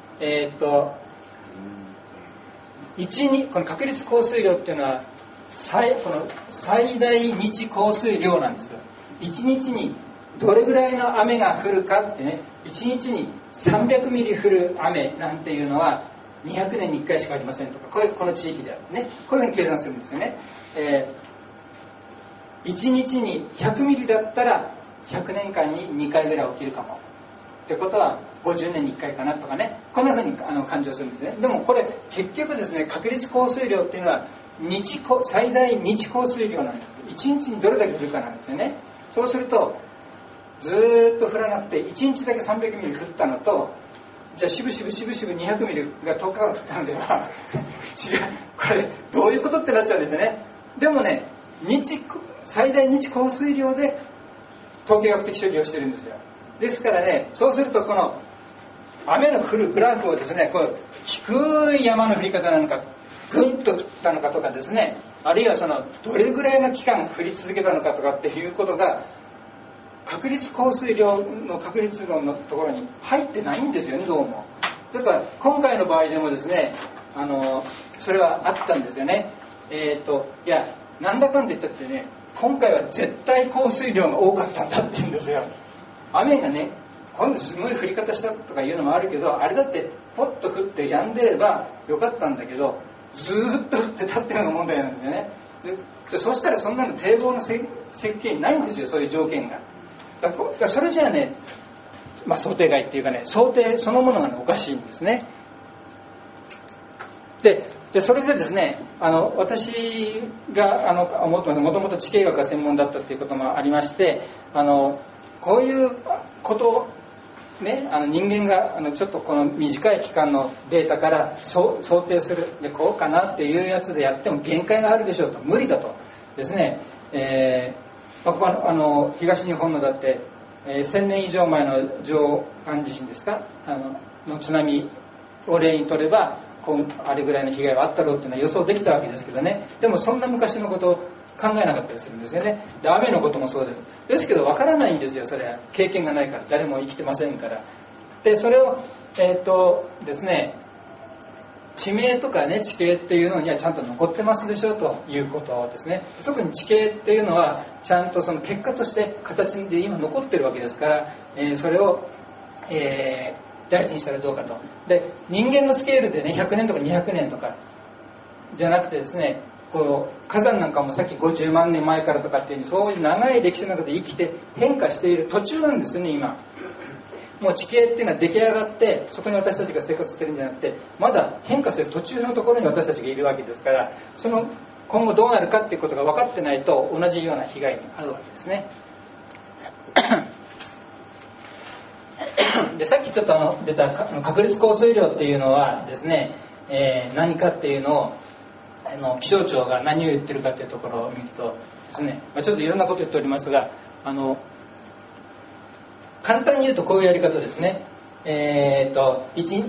確率降水量っていうのはこの最大日降水量なんですよ。1日にどれぐらいの雨が降るかってね、1日に300ミリ降る雨なんていうのは200年に1回しかありませんとか、この地域ではね、こういうふうに計算するんですよね。1日に100ミリだったら100年間に2回ぐらい起きるかもってことは50年に1回かなとかね、こんなふうに勘定するんですね。でもこれ結局ですね、確率降水量っていうのは最大日降水量なんです。1日にどれだけ降るかなんですよね。そうするとずーっと降らなくて1日だけ300ミリ降ったのと、じゃあしぶしぶ200ミリが10日間降ったのでは違う、これどういうことってなっちゃうんですよね。でもね、最大日降水量で統計学的処理をしてるんですよ。ですからね、そうするとこの雨の降るグラフをですね、低い山の降り方なのかぐんと降ったのかとかですね、あるいはどれぐらいの期間降り続けたのかとかっていうことが確率降水量の確率論のところに入ってないんですよね、どうも。だから今回の場合でもですね、それはあったんですよね。いや、なんだかんで言ったってね、今回は絶対降水量が多かったんだって言うんですよ。雨がね、今度すごい降り方したとかいうのもあるけど、あれだってポッと降って止んでればよかったんだけど、ずーっと降ってたっていうのが問題なんですよね。でそうしたらそんなの堤防の設計にないんですよ、そういう条件が。だからそれじゃあね、想定外っていうかね、想定そのものが、ね、おかしいんですね。でそれでですね、私がもともと地形学が専門だったっていうこともありまして、こういうことね、人間がちょっとこの短い期間のデータから想定するでこうかなっていうやつでやっても限界があるでしょうと、無理だとですね、東日本のだって、1000年以上前の常磐地震ですか、の津波を例にとればあれぐらいの被害はあったろうっていうのは予想できたわけですけどね。でもそんな昔のことを考えなかったりするんですよね。で、雨のこともそうです。ですけど分からないんですよ、それは。経験がないから、誰も生きてませんから。で、それをですね、 地名とかね地形っていうのにはちゃんと残ってますでしょということですね。特に地形っていうのはちゃんとその結果として形で今残ってるわけですから、それを、大事にしたらどうかと。で人間のスケールでね100年とか200年とかじゃなくてですね、こう火山なんかもさっき50万年前からとかっていうそういう長い歴史の中で生きて変化している途中なんですよね今。もう地形っていうのは出来上がってそこに私たちが生活してるんじゃなくてまだ変化する途中のところに私たちがいるわけですから、その今後どうなるかっていうことが分かってないと同じような被害に遭うわけですね。でさっきちょっと出た確率降水量っていうのはですね、何かっていうのを気象庁が何を言ってるかっていうところを見るとですね、ちょっといろんなこと言っておりますが簡単に言うとこういうやり方ですね。1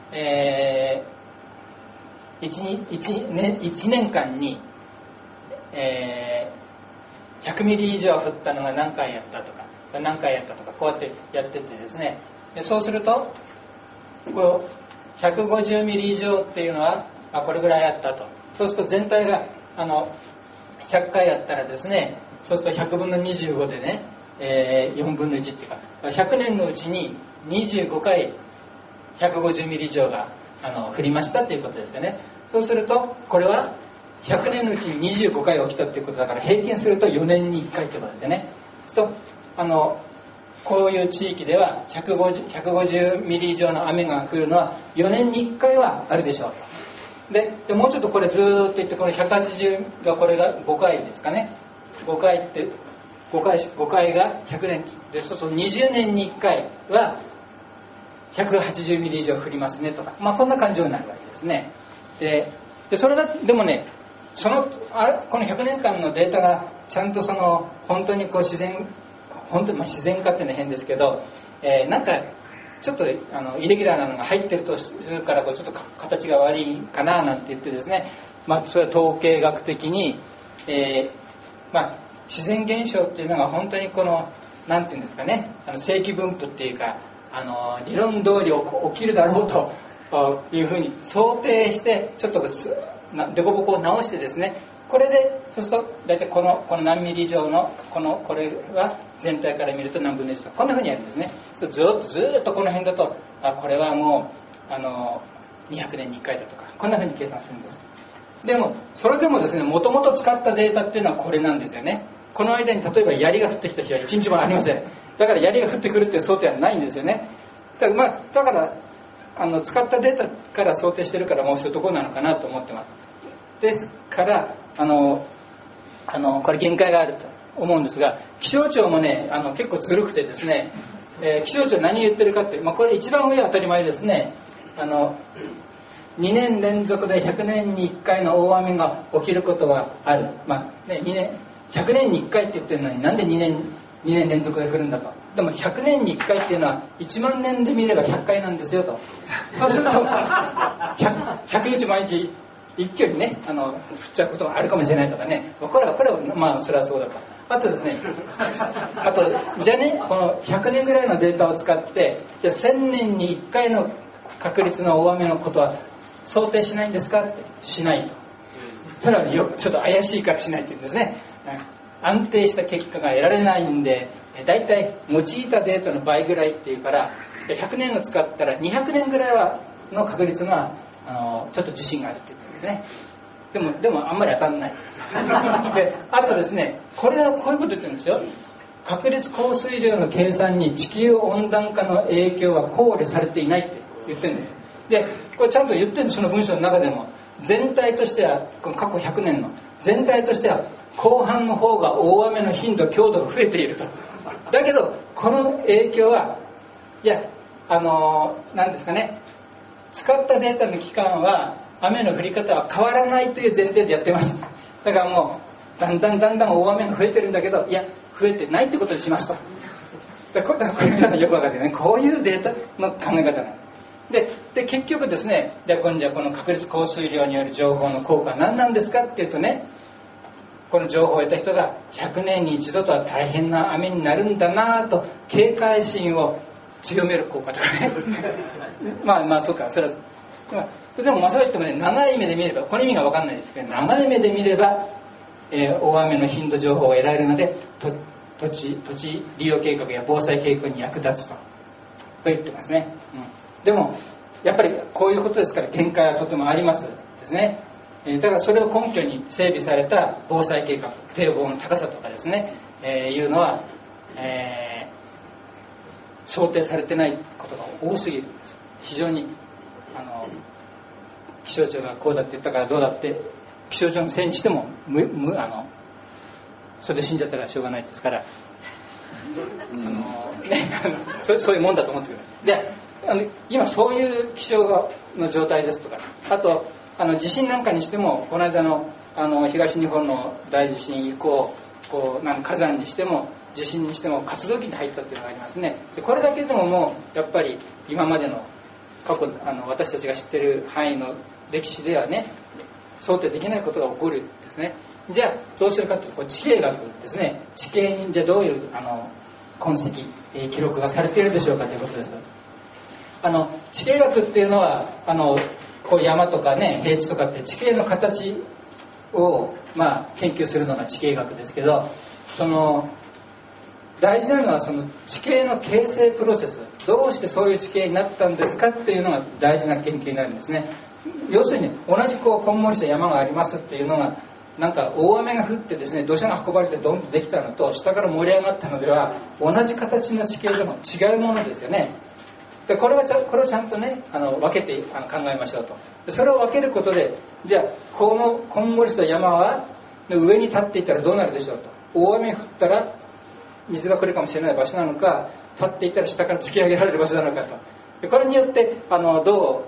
年間に、100ミリ以上降ったのが何回やったとか何回やったとかこうやってやってってですね、でそうするとこの150ミリ以上っていうのはこれぐらいあったと。そうすると全体が100回やったらですね、そうすると100分の25でね、4分の1っていうか100年のうちに25回150ミリ以上が降りましたっていうことですよね。そうするとこれは100年のうちに25回起きたっていうことだから平均すると4年に1回ってことですよね。そうするとこういう地域では150ミリ以上の雨が降るのは4年に1回はあるでしょうと。でもうちょっとこれずーっといってこの180がこれが5回ですかね。5回って5回が100年で、そうすると20年に1回は180ミリ以上降りますねとか、こんな感情になるわけですね。でそれでもねこの100年間のデータがちゃんと本当にこう自然化っていうのは変ですけど、なんかちょっとイレギュラーなのが入ってるとするからちょっと形が悪いかななんて言ってですね、それは統計学的に、自然現象っていうのが本当になんていうんですかね、正規分布っていうか理論通り起きるだろうというふうに想定してちょっとデコボコを直してですね、これでそうすると大体この何ミリ以上のこれは全体から見ると何分の1とこんなふうにやるんですね。ずっとこの辺だとこれはもう200年に1回だとかこんなふうに計算するんです。でもそれでもですね、もともと使ったデータっていうのはこれなんですよね。この間に例えば槍が降ってきた日は1日もありません。だから槍が降ってくるっていう想定はないんですよね。だから使ったデータから想定してるからもうそういうところなのかなと思ってます。ですからこれ限界があると思うんですが、気象庁もね結構ずるくてですね、気象庁何言ってるかって、これ一番上は当たり前ですね。2年連続で100年に1回の大雨が起きることがある、100年に1回って言ってるのになんで2年連続で降るんだと。でも100年に1回っていうのは1万年で見れば100回なんですよと。そうすると100日毎日一挙にね降っちゃうことがあるかもしれないとかね、これはそれはそうだと。あとですねじゃあねこの100年ぐらいのデータを使ってじゃあ1000年に1回の確率の大雨のことは想定しないんですかって、しないと。それはちょっと怪しいからしないって言うんですね。安定した結果が得られないんで、だいたい用いたデータの倍ぐらいっていうから100年を使ったら200年ぐらいはの確率がちょっと自信があるって言ってるんですね。でもあんまり当たんないで、あとですねこれはこういうこと言ってるんですよ。確率降水量の計算に地球温暖化の影響は考慮されていないって言ってるんです。でこれちゃんと言ってるんです。その文章の中でも全体としては過去100年の全体としては後半の方が大雨の頻度強度が増えていると。だけどこの影響はいや何ですかね、使ったデータの期間は雨の降り方は変わらないという前提でやってます。だからもうだんだん大雨が増えてるんだけど、いや増えてないってことにしますと。これ皆さんよく分かってね、こういうデータの考え方なんで結局ですね、じゃあこの確率降水量による情報の効果は何なんですかっていうとね、この情報を得た人が100年に一度とは大変な雨になるんだなと警戒心を強める効果とかねそうか、それはでもそういってもね、長い目で見れば、この意味が分かんないですけど、長い目で見れば、大雨の頻度情報を得られるので、土地利用計画や防災計画に役立つと言ってますね。でもやっぱりこういうことですから限界はとてもありますですね。だからそれを根拠に整備された防災計画、堤防の高さとかですね、いうのは、想定されてないことが多すぎるんです。非常に気象庁がこうだって言ったからどうだって気象庁のせいにしてもそれで死んじゃったらしょうがないですから、そういうもんだと思ってください。で、今そういう気象の状態ですとか、あと地震なんかにしても、この間の東日本の大地震以降、火山にしても地震にしても活動期に入ったっていうのがありますね。でこれだけでももうやっぱり今までの過去私たちが知ってる範囲の歴史ではね、想定できないことが起こるんですね。じゃあどうするかというと、地形学ですね。地形にじゃあどういう痕跡、記録がされているでしょうかということです。地形学っていうのはこう山とかね、平地とかって地形の形を研究するのが地形学ですけど、大事なのはその地形の形成プロセス、どうしてそういう地形になったんですかっていうのが大事な研究になるんですね。要するに同じこんもりした山がありますっていうのが、なんか大雨が降ってですね、土砂が運ばれてドンとできたのと下から盛り上がったのでは同じ形の地形でも違うものですよね。でこれをちゃんとね分けて考えましょうと。でそれを分けることで、じゃあこんもりした山は上に立っていたらどうなるでしょうと。大雨降ったら水が来るかもしれない場所なのか、立っていたら下から突き上げられる場所なのかと。でこれによってどう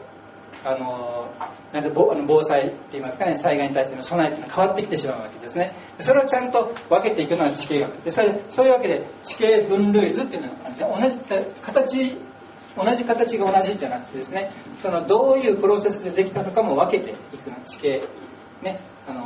防災って言いますかね、災害に対しての備えっていうのは変わってきてしまうわけですね。それをちゃんと分けていくのは地形学で、そういうわけで地形分類図っていうのがあるんですね。同じ形が同じじゃなくてですね、どういうプロセスでできたのかも分けていくの地形ね、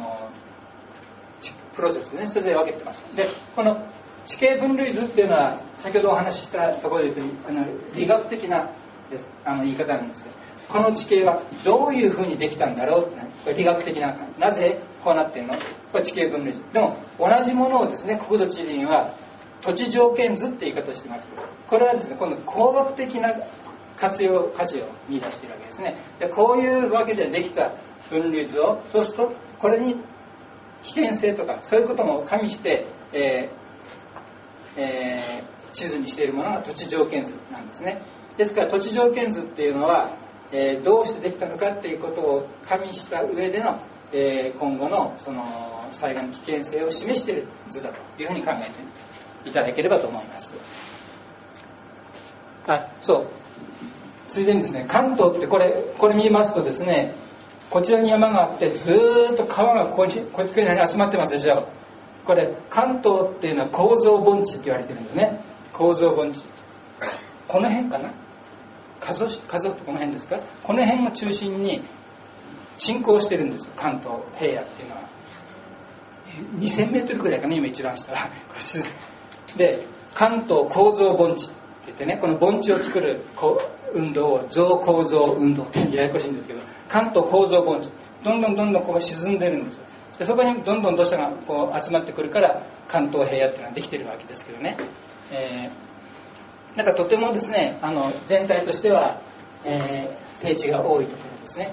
プロセスですね。それで分けてます。でこの地形分類図っていうのは先ほどお話ししたところで言うと理学的な言い方なんですよ。この地形はどういうふうにできたんだろうって、これ理学的な、なぜこうなってるの、これ地形分類図。でも同じものをですね、国土地理院は土地条件図って言い方をしてます。これはですね、今度工学的な価値を見出しているわけですね。でこういうわけでできた分類図を、そうするとこれに危険性とかそういうことも加味して、地図にしているものが土地条件図なんですね。ですから土地条件図っていうのは、どうしてできたのかっていうことを加味した上での、今後の災害の危険性を示している図だというふうに考えていただければと思います。ついでにですね、関東ってこれ見ますとですね、こちらに山があってずーっと川がこっちに集まってますでしょ。これ関東っていうのは構造盆地って言われてるんですね。構造盆地、この辺かな、数ってこの辺ですか。この辺を中心に進行してるんですよ、関東平野っていうのは。2000メートルくらいかな、今一番下は。で関東構造盆地って言ってね、この盆地を作る運動を造構造運動ってややこしいんですけど、関東構造盆地、どんどんここが沈んでるんですよ。でそこにどんどん土砂がこう集まってくるから関東平野っていうのはできてるわけですけどね。なんかとてもですね、全体としては、低地が多いところですね。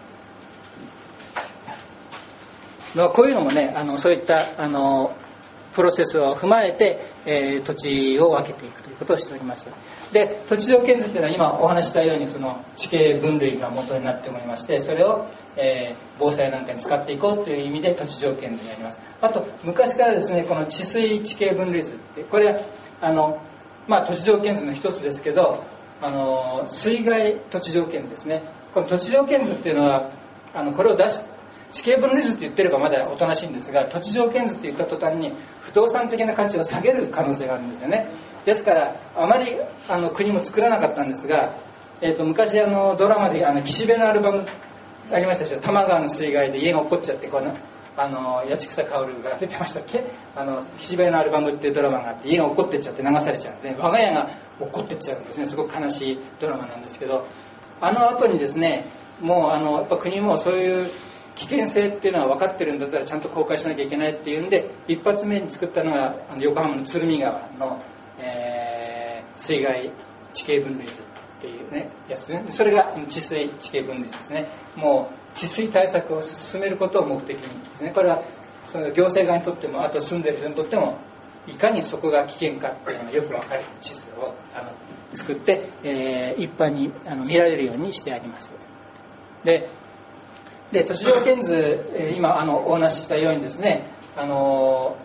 こういうのもね、そういったプロセスを踏まえて、土地を分けていくということをしております。で土地条件図というのは今お話したように地形分類が元になっておりまして、それを、防災なんかに使っていこうという意味で土地条件図になります。あと昔からですね、この治水地形分類図って、これ土地条件図の一つですけど、水害土地条件図ですね。この土地条件図っていうのはこれを地形分類図って言ってればまだおとなしいんですが、土地条件図って言った途端に不動産的な価値を下げる可能性があるんですよね。ですからあまり国も作らなかったんですが、昔ドラマで岸辺のアルバムありましたでしょ。多摩川の水害で家が落っこっちゃって、八千草薫が出てましたっけ、岸辺のアルバムっていうドラマがあって、家が落っこってっちゃって流されちゃうんですね。我が家が落っこってっちゃうんですね。すごく悲しいドラマなんですけど、後にですね、 もうやっぱ国もそういう危険性っていうのは分かってるんだったらちゃんと公開しなきゃいけないっていうんで、一発目に作ったのが横浜の鶴見川の、水害地形分類図っていうねやつね。それが治水地形分類図ですね。もう治水対策を進めることを目的にですね。これはその行政側にとっても、あと住んでる人にとっても、いかにそこが危険かっていうのがよく分かる地図を作って、一般に見られるようにしてあります。で土地条件図、今お話ししたようにですね、ど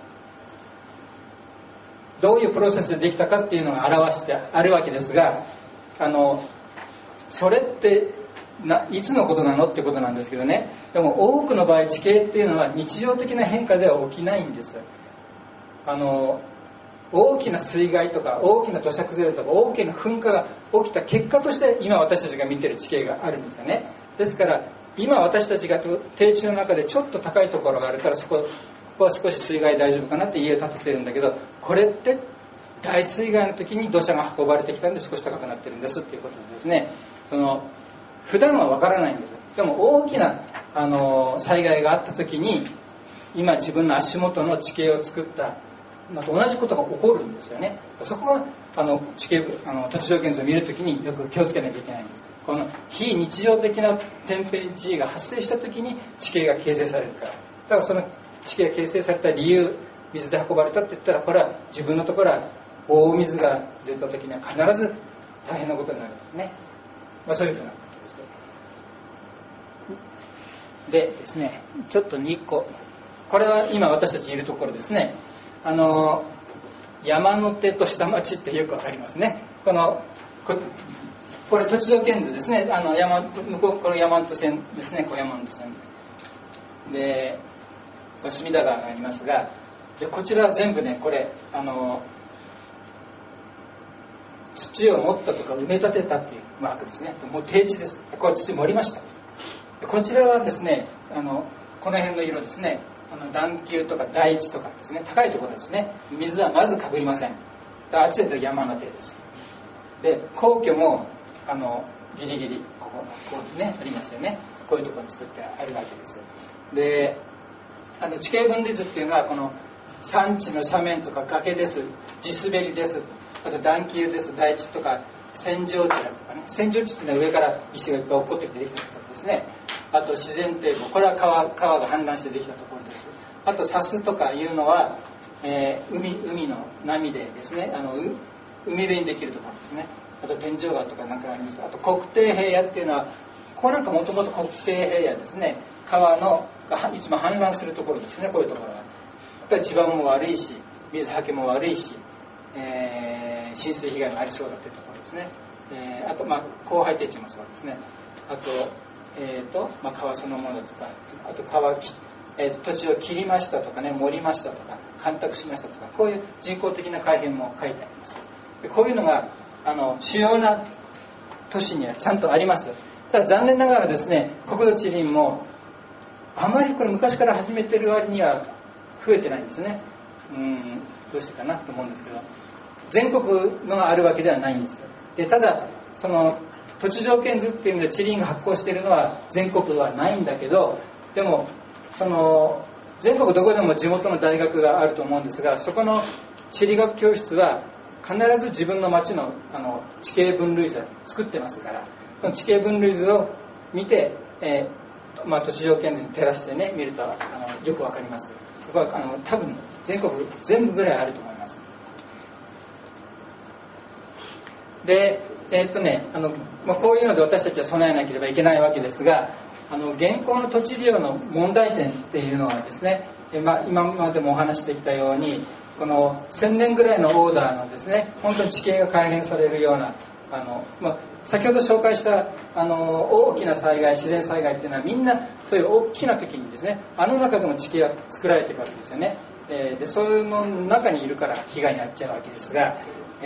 ういうプロセスでできたかっていうのが表してあるわけですが、それっていつのことなのってことなんですけどね。でも多くの場合地形っていうのは日常的な変化では起きないんです。大きな水害とか大きな土砂崩れとか大きな噴火が起きた結果として今私たちが見てる地形があるんですよね。ですから今私たちが低地の中でちょっと高いところがあるから、ここは少し水害大丈夫かなって家を建ててるんだけど、これって大水害の時に土砂が運ばれてきたんで少し高くなってるんですっていうことですね。普段は分からないんです。でも大きな災害があった時に今自分の足元の地形を作ったのと同じことが起こるんですよね。そこが地形土地条件図を見るときによく気をつけなきゃいけないんです。この非日常的な天変地異が発生したときに地形が形成されるから。だからその地形が形成された理由、水で運ばれたって言ったら、これは自分のところは大水が出たときには必ず大変なことになるとね。そういうふうなことです。でですね、ちょっと2個、これは今私たちいるところですね。山手と下町ってよくわかりますね。これ土地条件図ですね。向こうこれ山手線ですね。山手線で隅田川がありますが、でこちらは全部ね、これ土を盛ったとか埋め立てたっていうマークですね。もう低地です。これ土盛りました。こちらはですね、この辺の色ですね。段丘とか台地とかですね、高いところですね。水はまずかぶりません。あっちで山の手です。で皇居もギリギリこうねありますよね。こういうところに作ってあるわけです。で地形分離図っていうのはこの山地の斜面とか崖です、地滑りです、あと段丘です、台地とか扇状地だとかね。扇状地っていうのは上から石がいっぱい落っこってきてできたところですね。あと自然堤防、これは川が氾濫してできたところです。あと砂州とかいうのは、海の波でですね、海辺にできるところですね。あと天井川とかなんかあります。あと国定平野っていうのは、ここなんかもともと国定平野ですね。川がいつも氾濫するところですね。こういうところはやっぱり地盤も悪いし、水はけも悪いし、浸水被害もありそうだというところですね。あと降灰低地もそうですね。あと川そのものとか、あと土地を切りましたとかね、盛りましたとか、干拓しましたとか、こういう人工的な改変も書いてあります。でこういうのが主要な都市にはちゃんとあります。ただ残念ながらですね、国土地理院もあまりこれ昔から始めてる割には増えてないんですね。どうしてかなと思うんですけど、全国のがあるわけではないんです。でただその土地条件図っていうので地理院が発行しているのは全国はないんだけど、でも全国どこでも地元の大学があると思うんですが、そこの地理学教室は必ず自分の町の地形分類図を作ってますから、この地形分類図を見て、土地条件図に照らしてね見るとよくわかります。ここは多分全国全部ぐらいあると思います。でこういうので私たちは備えなければいけないわけですが、現行の土地利用の問題点っていうのはですね、今までもお話してきたように、この1000年ぐらいのオーダーのですね、本当に地形が改変されるような先ほど紹介した大きな災害、自然災害っていうのはみんなそういう大きな時にですね、中でも地形が作られていくわけですよね。でそういうの中にいるから被害に遭っちゃうわけですが、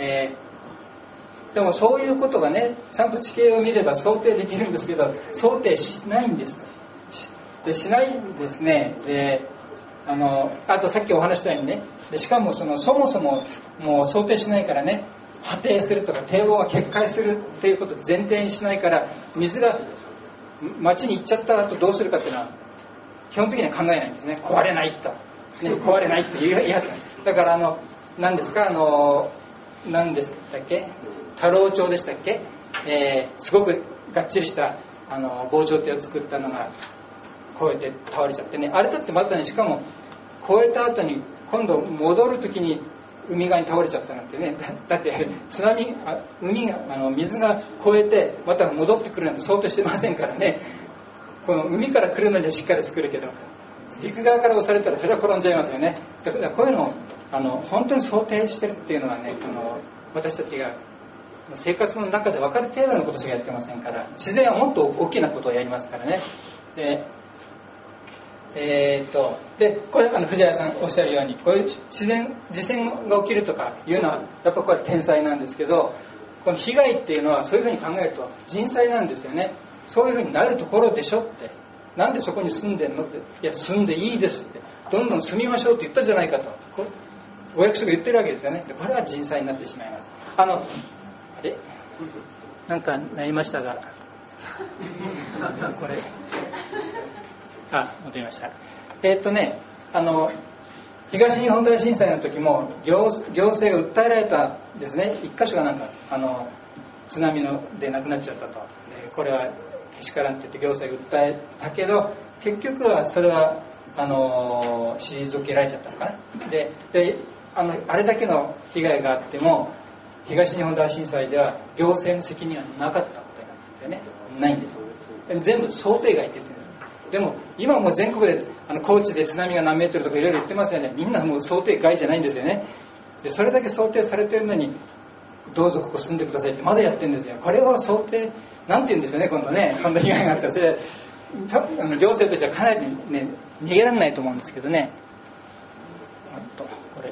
でもそういうことがね、ちゃんと地形を見れば想定できるんですけど、想定しないんです。しないんですね。あとさっきお話したようにね、しかもそもそももう想定しないからね、破堤するとか堤防が決壊するっていうことを前提にしないから、水が町に行っちゃった後どうするかっていうのは基本的には考えないんですね。壊れないと、ね、壊れないって言い張ってだから何ですか何でしたっけ、太郎町でしたっけ、すごくがっちりした防潮堤を作ったのが越えて倒れちゃってね、あれだってまたね、しかも越えた後に今度戻る時に海側に倒れちゃったなんてね、だって水が越えてまた戻ってくるなんて想定してませんからね。この海から来るのにはしっかり作るけど、陸側から押されたらそれは転んじゃいますよね。だからこういうのを本当に想定してるっていうのはね、私たちが生活の中で分かる程度のことしかやってませんから、自然はもっと大きなことをやりますからね。でこれ藤原さんおっしゃるように、こういう地震が起きるとかいうのはやっぱこれ天災なんですけど、この被害っていうのはそういうふうに考えると人災なんですよね。そういうふうになるところでしょって、なんでそこに住んでんのって、いや住んでいいですって、どんどん住みましょうって言ったじゃないかと、お役所が言ってるわけですよね。でこれは人災になってしまいます。なんかなりましたがこれ戻りました。東日本大震災の時も行政が訴えられたんですね。一箇所がなんか津波で亡くなっちゃったと。でこれはけしからんって言って行政が訴えたけど、結局はそれは退けられちゃったのかな。であれだけの被害があっても東日本大震災では行政の責任はなかったことになっててね、ないんです。全部想定外って言ってる。でも今もう全国で高知で津波が何メートルとかいろいろ言ってますよね。みんなもう想定外じゃないんですよね。でそれだけ想定されてるのに、どうぞここ住んでくださいってまだやってるんですよ。これを想定なんて言うんですよね。今度被害があったらそれ行政としてはかなりね逃げられないと思うんですけどね。これ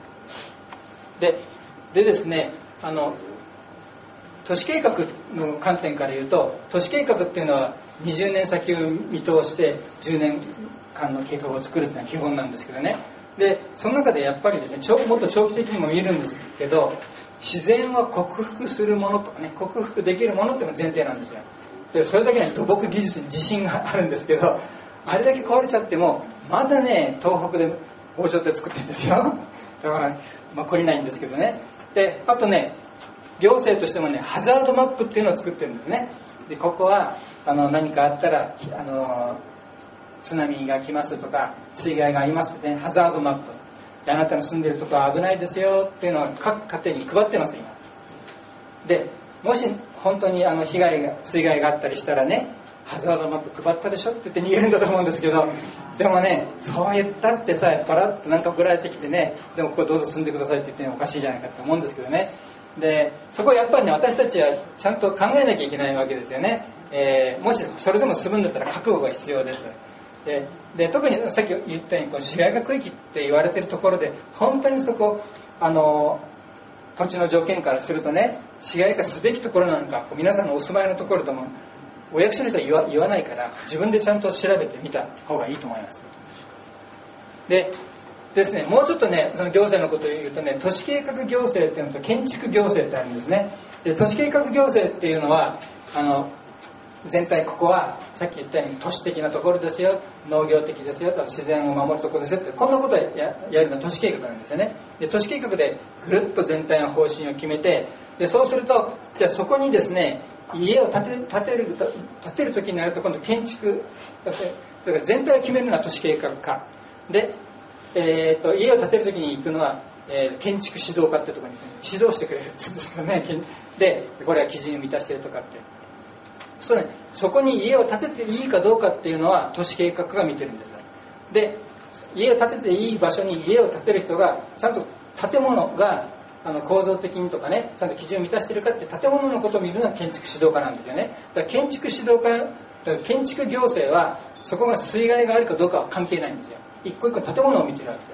でですね、都市計画の観点から言うと、都市計画っていうのは20年先を見通して10年間の計画を作るっていうのは基本なんですけどね。でその中でやっぱりですね、もっと長期的にも見えるんですけど、自然は克服するものとかね、克服できるものっていうのが前提なんですよ。でそれだけに土木技術に自信があるんですけど、あれだけ壊れちゃってもまだね東北で防潮堤作ってるんですよ。だから懲りないんですけどね。であとね、行政としてもねハザードマップっていうのを作ってるんですね。でここは何かあったら津波が来ますとか水害がありますってね、ハザードマップであなたの住んでるとこは危ないですよっていうのを各家庭に配ってます今で。もし本当に水害があったりしたらね、ハザードマップ配ったでしょって言って逃げるんだと思うんですけど、でもねそう言ったってさ、パラッとなんか送られてきてね、でもここどうぞ住んでくださいって言っておかしいじゃないかと思うんですけどね。でそこはやっぱりね、私たちはちゃんと考えなきゃいけないわけですよね。もしそれでも住むんだったら覚悟が必要です。で特にさっき言ったようにこの市街化区域って言われてるところで、本当にそこ土地の条件からするとね、市街化すべきところなんか皆さんのお住まいのところともお役所の人は言わないから、自分でちゃんと調べてみた方がいいと思います。でですね、もうちょっとね、その行政のことを言うとね、都市計画行政っていうのと建築行政ってあるんですね。で都市計画行政っていうのは全体ここはさっき言ったように都市的なところですよ、農業的ですよ、自然を守るところですよって、こんなことを やるのは都市計画なんですよね。で都市計画でぐるっと全体の方針を決めて、でそうするとじゃあそこにですね家を建てる時になると今度建築、それから全体を決めるのは都市計画課で、家を建てる時に行くのは、建築指導課ってところに指導してくれるって言うんですよね。でこれは基準を満たしているとかって、そこに家を建てていいかどうかっていうのは都市計画が見てるんです。で家を建てていい場所に家を建てる人がちゃんと建物が構造的にとかね、ちゃんと基準を満たしているかって建物のことを見るのは建築指導課なんですよね。だから建築指導課、建築行政はそこが水害があるかどうかは関係ないんですよ。一個一個建物を見てるわけです。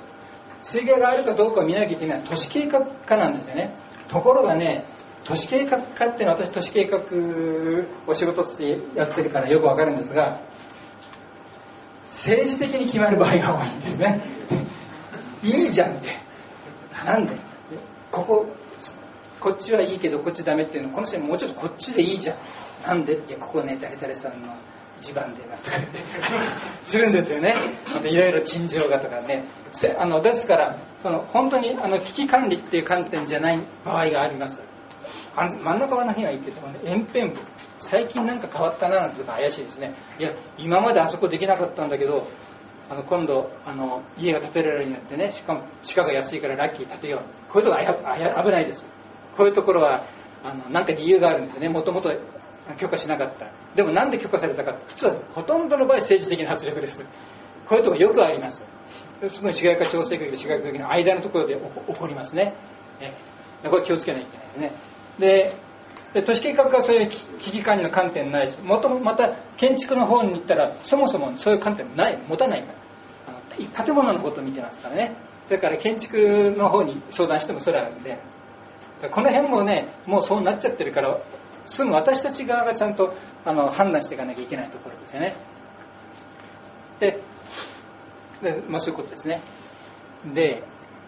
水害があるかどうかを見なきゃいけないのは都市計画課なんですよね。ところがね、都市計画課っていうのは、私都市計画お仕事としてやってるからよくわかるんですが、政治的に決まる場合が多いんですね。いいじゃんって、なんでこっちはいいけどこっちダメっていうの、この人もうちょっとこっちでいいじゃん、なんで、いやここね誰々さんの地盤でなんとかってするんですよね。いろいろ陳情がとかね。ですから本当に危機管理っていう観点じゃない場合があります。真ん中は何はいいけどね、延辺部最近なんか変わったななんて怪しいですね。いや今まであそこできなかったんだけど今度家が建てられるようになってね、しかも地価が安いからラッキー建てよう、こういうところ危ないです。こういうところはなんか理由があるんですよね。もともと許可しなかった。でもなんで許可されたか、普通はほとんどの場合政治的な圧力です。こういうところよくあります。その市街化調整区域と市街化区域の間のところで起こりますね。これ気をつけないといけないですね。で都市計画はそういう危機管理の観点ないし、また建築の方に行ったらそもそもそういう観点持たないから建物のことを見てますからね。だから建築の方に相談してもそれはあるんで、この辺もねもうそうなっちゃってるから住む私たち側がちゃんと判断していかなきゃいけないところですよね。でそういうことですね。で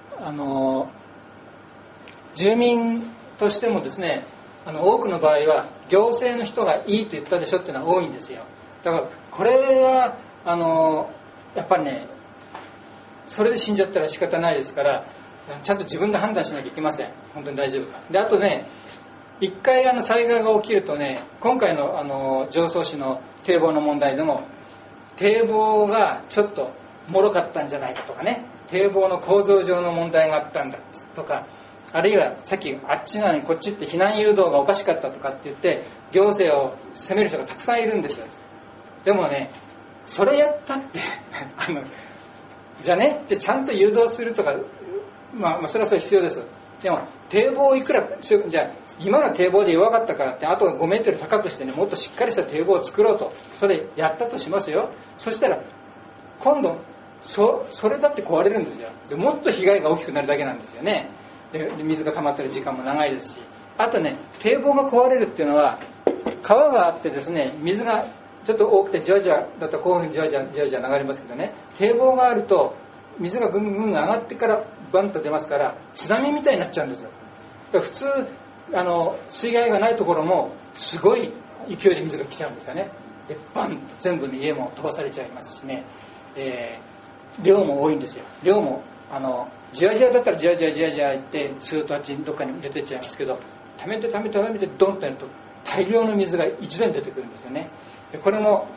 住民としてもですね、多くの場合は行政の人がいいと言ったでしょっていうのは多いんですよ。だからこれはやっぱりねそれで死んじゃったら仕方ないですから、ちゃんと自分で判断しなきゃいけません。本当に大丈夫か。であとね、一回災害が起きるとね、今回の常総市の堤防の問題でも堤防がちょっと脆かったんじゃないかとかね、堤防の構造上の問題があったんだとか、あるいはさっきあっちなのにこっちって避難誘導がおかしかったとかって言って行政を責める人がたくさんいるんです。でもね、それやったってじゃあね、ちゃんと誘導するとか、それはそれ必要です。でも堤防いくらじゃあ今の堤防で弱かったからってあと5メートル高くしてね、もっとしっかりした堤防を作ろうとそれやったとしますよ。そしたら今度それだって壊れるんですよ。でもっと被害が大きくなるだけなんですよね。で水が溜まってる時間も長いですし、あとね堤防が壊れるっていうのは川があってですね、水がちょっと多くてじわじわだったらこういうふうにじわじわ流れますけどね、堤防があると水がぐんぐん上がってからバンと出ますから津波みたいになっちゃうんですよ。だから普通水害がないところもすごい勢いで水が来ちゃうんですよね。でバンと全部の家も飛ばされちゃいますしね、量も多いんですよ。量もじわじわだったらじわじわいってスーッとあっちにどっかに出てっちゃいますけど、溜めてドンとやると大量の水が一度に出てくるんですよね。でこれも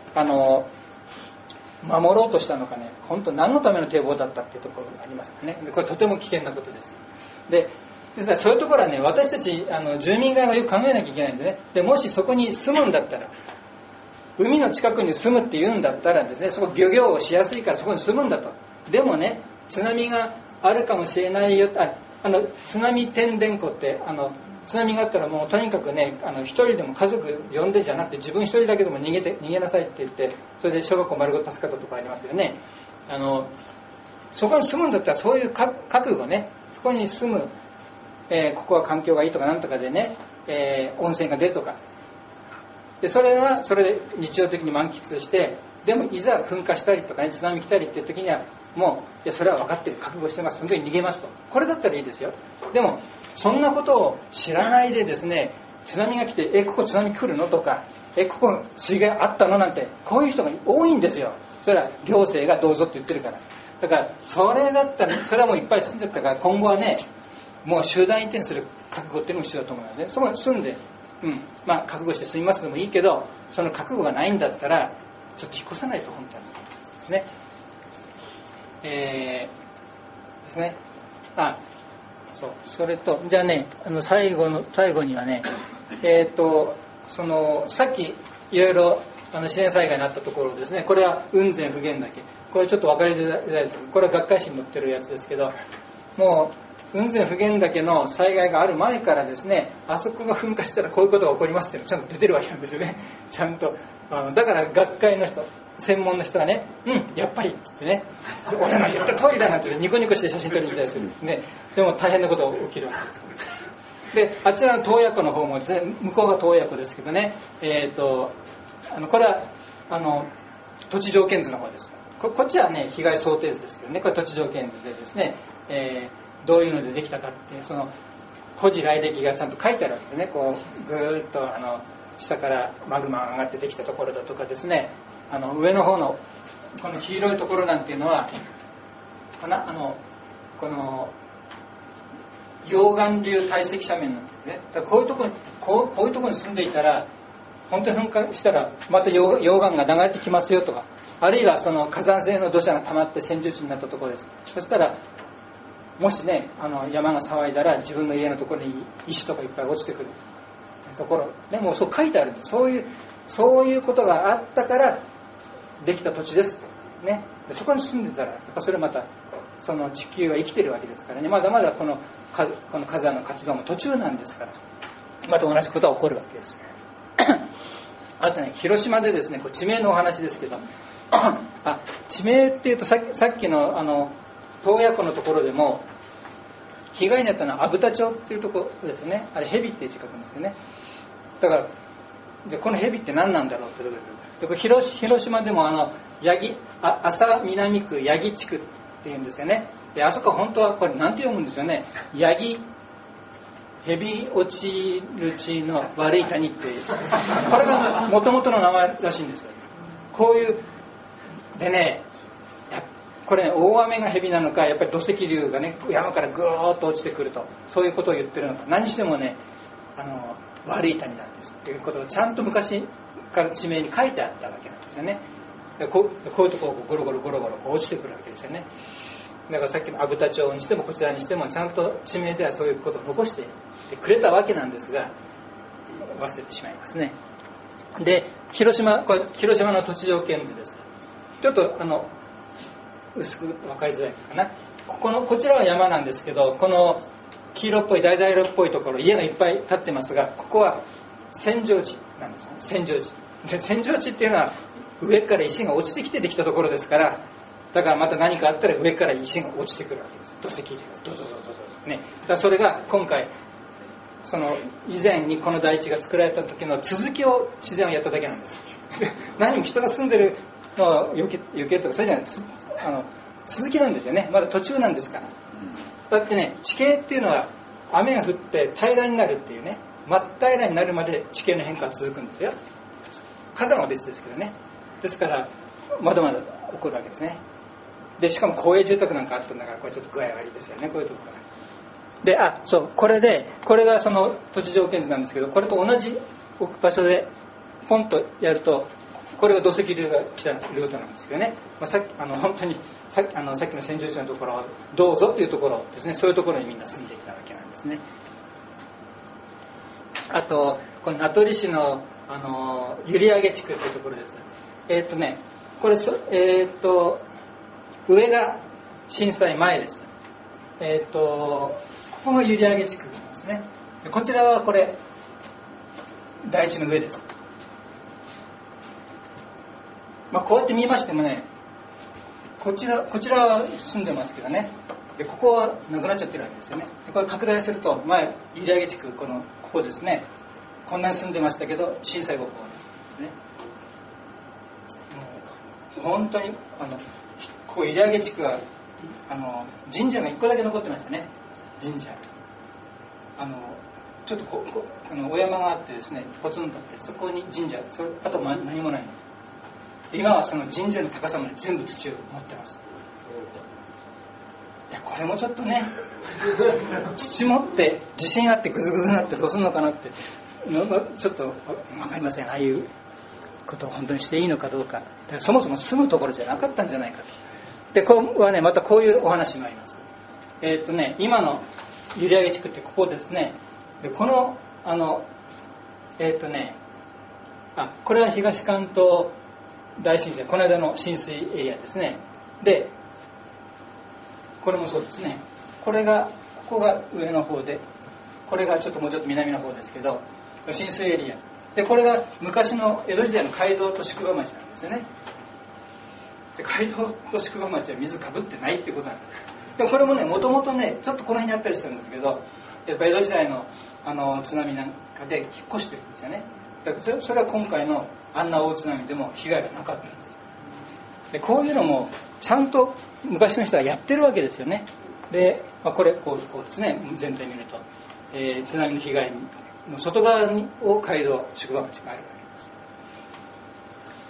守ろうとしたのかね、本当何のための堤防だったっていうところがありますからね。でこれとても危険なことです。ですからそういうところはね、私たち住民側がよく考えなきゃいけないんですね。でもしそこに住むんだったら、海の近くに住むっていうんだったらですね、そこ漁業をしやすいからそこに住むんだと。でもね、津波があるかもしれないよ、津波天然湖って津波があったらもうとにかくね、一人でも家族呼んでじゃなくて自分一人だけでも逃げなさいって言って、それで小学校丸ごと助かったとかありますよね。そこに住むんだったらそういう覚悟ね、そこに住む、ここは環境がいいとかなんとかでね、温泉が出るとかで、それはそれで日常的に満喫して、でもいざ噴火したりとかね、津波来たりっていう時にはもうそれは分かってる、覚悟してます、その時に逃げますと、これだったらいいですよ。でもそんなことを知らないでですね、津波が来てここ津波来るのとか、ここ水害あったのなんて、こういう人が多いんですよ。それは行政がどうぞって言ってるから。だからそれだったら、それはもういっぱい住んじゃったから、今後はねもう集団移転する覚悟っていうのも必要だと思いますね。そこに住んで覚悟して住みますでもいいけど、その覚悟がないんだったらちょっと引っ越さないと本当にですね。ですね。それとじゃあね、最後にはね、さっきいろいろ自然災害になったところですね、これは雲仙普賢岳、これちょっと分かりづらいですけど、これは学会誌に載ってるやつですけど、もう雲仙普賢岳の災害がある前からですね、あそこが噴火したらこういうことが起こりますっていうのがちゃんと出てるわけなんですよね。ちゃんとだから学会の人、専門の人はね、やっぱりってね、俺の言った通りだなんてニコニコして写真撮りに来たりするんですね。でも大変なことが起きるわけです。であちらの洞爺湖の方もですね、向こうが洞爺湖ですけどね、これは土地条件図の方です。こっちはね被害想定図ですけどね、これ土地条件図でですね、どういうのでできたかって、その古事来歴がちゃんと書いてあるわけですね。こうぐーっと下からマグマが上がってできたところだとかですね、 上の方のこの黄色いところなんていうのはこの溶岩流堆積斜面なんですね。だからこういうところに住んでいたら本当に噴火したらまた溶岩が流れてきますよとか、あるいはその火山性の土砂が溜まって扇状地になったところです。そしたらもしね山が騒いだら自分の家のところに石とかいっぱい落ちてくるところね、もうそう書いてあるんです。そういうことがあったからできた土地ですね。でそこに住んでたらやっぱそれまたその地球は生きてるわけですからね、まだまだこの火山の活動も途中なんですから、また同じことが起こるわけです。あとね、広島でですね、地名のお話ですけど地名っていうとさっきの洞爺湖のところでも被害に遭ったのは阿武田町っていうところですよね。あれ蛇っていう字書くんですよね。だからでこの蛇って何なんだろうってところで、広島でも安佐南区八木地区っていうんですよね。であそこ本当はこれ何て読むんですよね。八木蛇落ちる地の悪い谷っていう、これが元々の名前らしいんですよ。こういうでね、これね、大雨が蛇なのかやっぱり土石流がね山からぐーっと落ちてくると、そういうことを言ってるのか、何してもね悪い谷なんですっていうことをちゃんと昔から地名に書いてあったわけなんですよね。こういうところをゴロゴロ落ちてくるわけですよね。だからさっきの阿武田町にしてもこちらにしてもちゃんと地名ではそういうことを残してくれたわけなんですが、忘れてしまいますね。で広島の土地条件図です。ちょっと薄く分かりづらいかな。こちらは山なんですけど、この黄色っぽい橙色っぽいところ家がいっぱい建ってますが、ここは扇状地なんですね。扇状地で、扇状地っていうのは上から石が落ちてきてできたところですから、だからまた何かあったら上から石が落ちてくるわけです。土石流がドドドドドね。だからそれが今回その以前にこの大地が作られた時の続きを自然をやっただけなんです。何も人が住んでるのを避けるとかそうじゃない、続きなんですよね。まだ途中なんですから。だってね、地形っていうのは雨が降って平らになるっていうね、真っ平らになるまで地形の変化は続くんですよ。火山は別ですけどね。ですからまだまだ起こるわけですね。でしかも公営住宅なんかあったんだから、これちょっと具合悪いですよね、こういうところが。でそうこれがその土地条件図なんですけど、これと同じ場所でポンとやるとこれが土石流が来たルートなんですよね。さっき本当にさっきの扇状地のところをどうぞっていうところですね。そういうところにみんな住んでいたわけなんですね。あとこの名取市の閖上地区というところです。これ上が震災前です。ここが閖上地区ですね。こちらはこれ台地の上です。こうやって見ましてもね、こちらは住んでますけどね。でここはなくなっちゃってるわけですよね。でこれ拡大すると前閖上地区ここですね。こんなに住んでましたけど震災後こうですね。本当にここ閖上地区は神社が1個だけ残ってましたね。神社ちょっとお山があってですね、ポツンとあって、そこに神社、あと何もないんです。今はその神社の高さまで全部土を持ってます。いやこれもちょっとね土持って地震あってグズグズになってどうするのかなってちょっと分かりません。ああいうことを本当にしていいのかどうか。そもそも住むところじゃなかったんじゃないかと。でここはね、またこういうお話があります。今の閖上地区ってここですね。でこのこれは東関東大震災、この間の浸水エリアですね。でこれもそうですね。ここが上の方で、これがもうちょっと南の方ですけど浸水エリアで、これが昔の江戸時代の街道と宿場町なんですよね。で街道と宿場町は水かぶってないっていうことなんです。でこれもね、もともとねちょっとこの辺にあったりするんですけど、やっぱ江戸時代の津波なんかで引っ越してるんですよね。だからそれは今回のあんな大津波でも被害がなかったんです。でこういうのもちゃんと昔の人はやってるわけですよね。で、これこうですね、全体見ると、津波の被害の外側を街道宿場町があるわけです。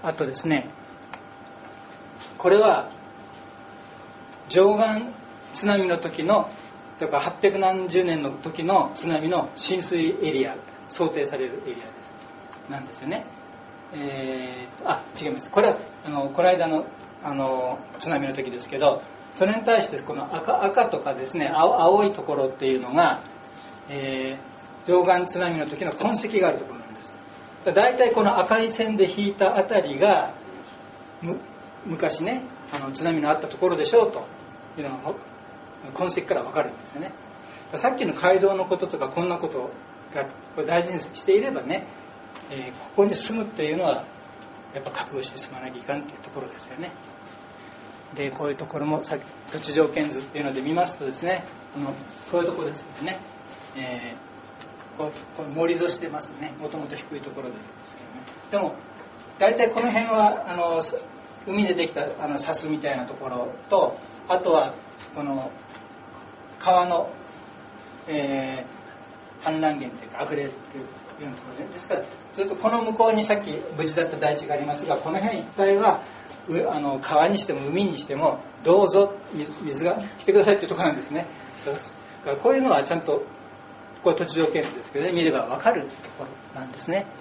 あとですね、これは上岸津波の時のとか800何十年の時の津波の浸水エリア、想定されるエリアですなんですよね。違います。これはこの間の津波の時ですけど、それに対してこの赤とかですね、青いところっていうのが、上岸津波の時の痕跡があるところなんです。だいたいこの赤い線で引いたあたりが昔ね、津波のあったところでしょうというのが痕跡から分かるんですよね。さっきの街道のこととかこんなことが大事にしていればね、ここに住むっていうのはやっぱ覚悟して住まなきゃいかんっていうところですよね。でこういうところもさっき土地条件図っていうので見ますとですね、こういうところですよね、こう盛り土してますね。もともと低いところでですけどね。でも大体この辺は海でできた砂州みたいなところと、あとはこの川の、氾濫源というか溢れるようなところですから、ずっとこの向こうにさっき無事だった大地がありますが、この辺一帯は川にしても海にしてもどうぞ水が来てくださいというところなんですね。だからこういうのはちゃんとこれ土地条件ですけどね、見れば分かるところなんですね。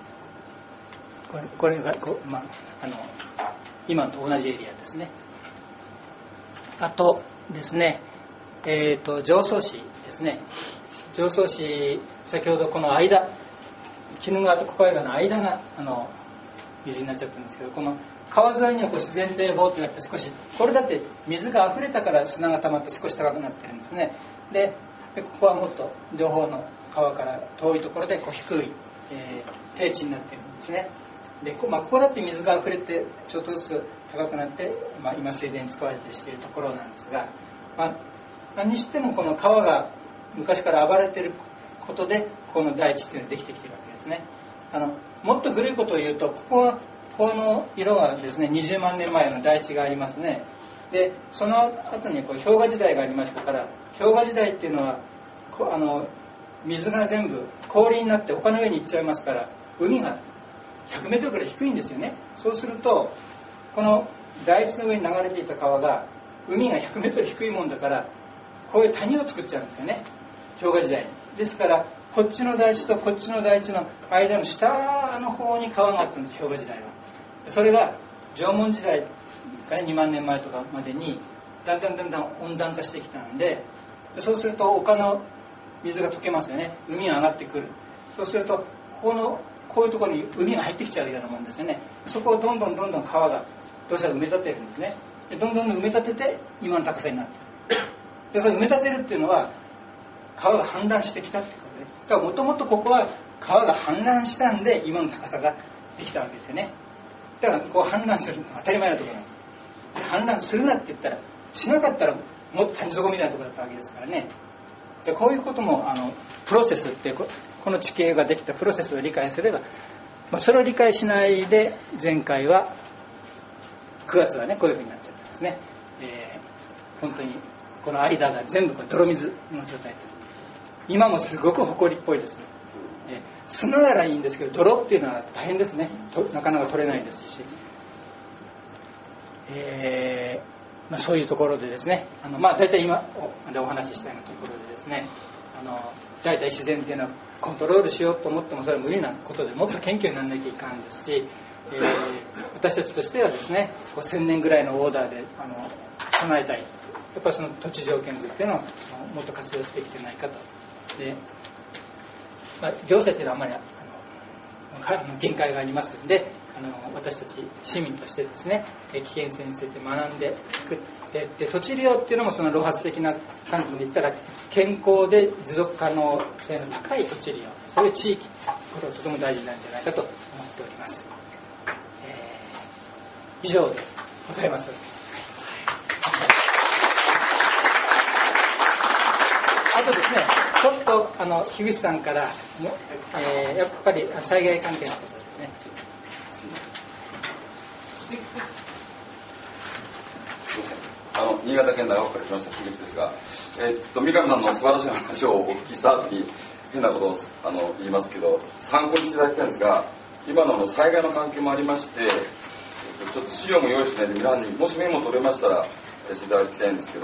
これが今と同じエリアですね。あとですね、常総市ですね。常総市、先ほどこの間、鬼怒川と小海川の間が水になっちゃったんですけど、この川沿いには自然堤防となって少し、これだって水が溢れたから砂が溜まって少し高くなってるんですね。でここはもっと両方の川から遠いところで低い、低地になっているんですね。でここだって水が溢れてちょっとずつ高くなって、今水田に使われてしているところなんですが、何にしてもこの川が昔から暴れていることでこの大地っていうのができてきているわけですね。もっと古いことを言うと、この色がですね、20万年前の大地がありますね。でその後に氷河時代がありましたから、氷河時代っていうのは水が全部氷になって丘の上に行っちゃいますから、海が100メートルくらい低いんですよね。そうするとこの大地の上に流れていた川が海が100メートル低いもんだから、こういう谷を作っちゃうんですよね、氷河時代に。ですからこっちの大地とこっちの大地の間の下の方に川があったんです、氷河時代は。それが縄文時代から2万年前とかまでにだんだん温暖化してきたんで、そうすると丘の水が溶けますよね、海が上がってくる。そうするとこういうところに海が入ってきちゃうようなもんですよね。そこをどんどん川が土砂で埋め立てるんですね。でどんどん埋め立てて今の高さになってる。でそれ埋め立てるっていうのは川が氾濫してきたってことで、だからもともとここは川が氾濫したんで今の高さができたわけですよね。だからこう氾濫するのは当たり前なところなんです。で氾濫するなって言ったら、しなかったらもっと谷底みたいなところだったわけですからね。でこういうこともプロセスってこの地形ができたプロセスを理解すれば、それを理解しないで前回は9月はねこういうふうになっちゃったんですね。本当にこの間が全部泥水の状態です。今もすごく埃っぽいです。砂ならいいんですけど、泥っていうのは大変ですね。なかなか取れないですし、そういうところでですね、大体今お話ししたようなところでですね、大体自然っていうのはコントロールしようと思ってもそれは無理なことで、もっと謙虚にならなきゃいかんですし、私たちとしてはですね、1000年ぐらいのオーダーで備えたい。やっぱりその土地条件図っていうのをもっと活用してきてないかと。で行政っていうのはあまり限界がありますので、私たち市民としてですね、危険性について学んでで土地利用っていうのもその露発的な観点で言ったら、健康で持続可能性の高い土地利用、そういう地域、これはとても大事なんじゃないかと思っております。以上でございます。あとですね、ちょっと樋口さんからも、やっぱり災害関係のことですね。 すみません。新潟県長岡から来ました樋口ですが、三上さんの素晴らしい話をお聞きした後に変なことを言いますけど、参考にしていただきたいんですが、 今の災害の関係もありまして、ちょっと資料も用意しないで皆さんにもしメモ取れましたらしていただきたいんですけど、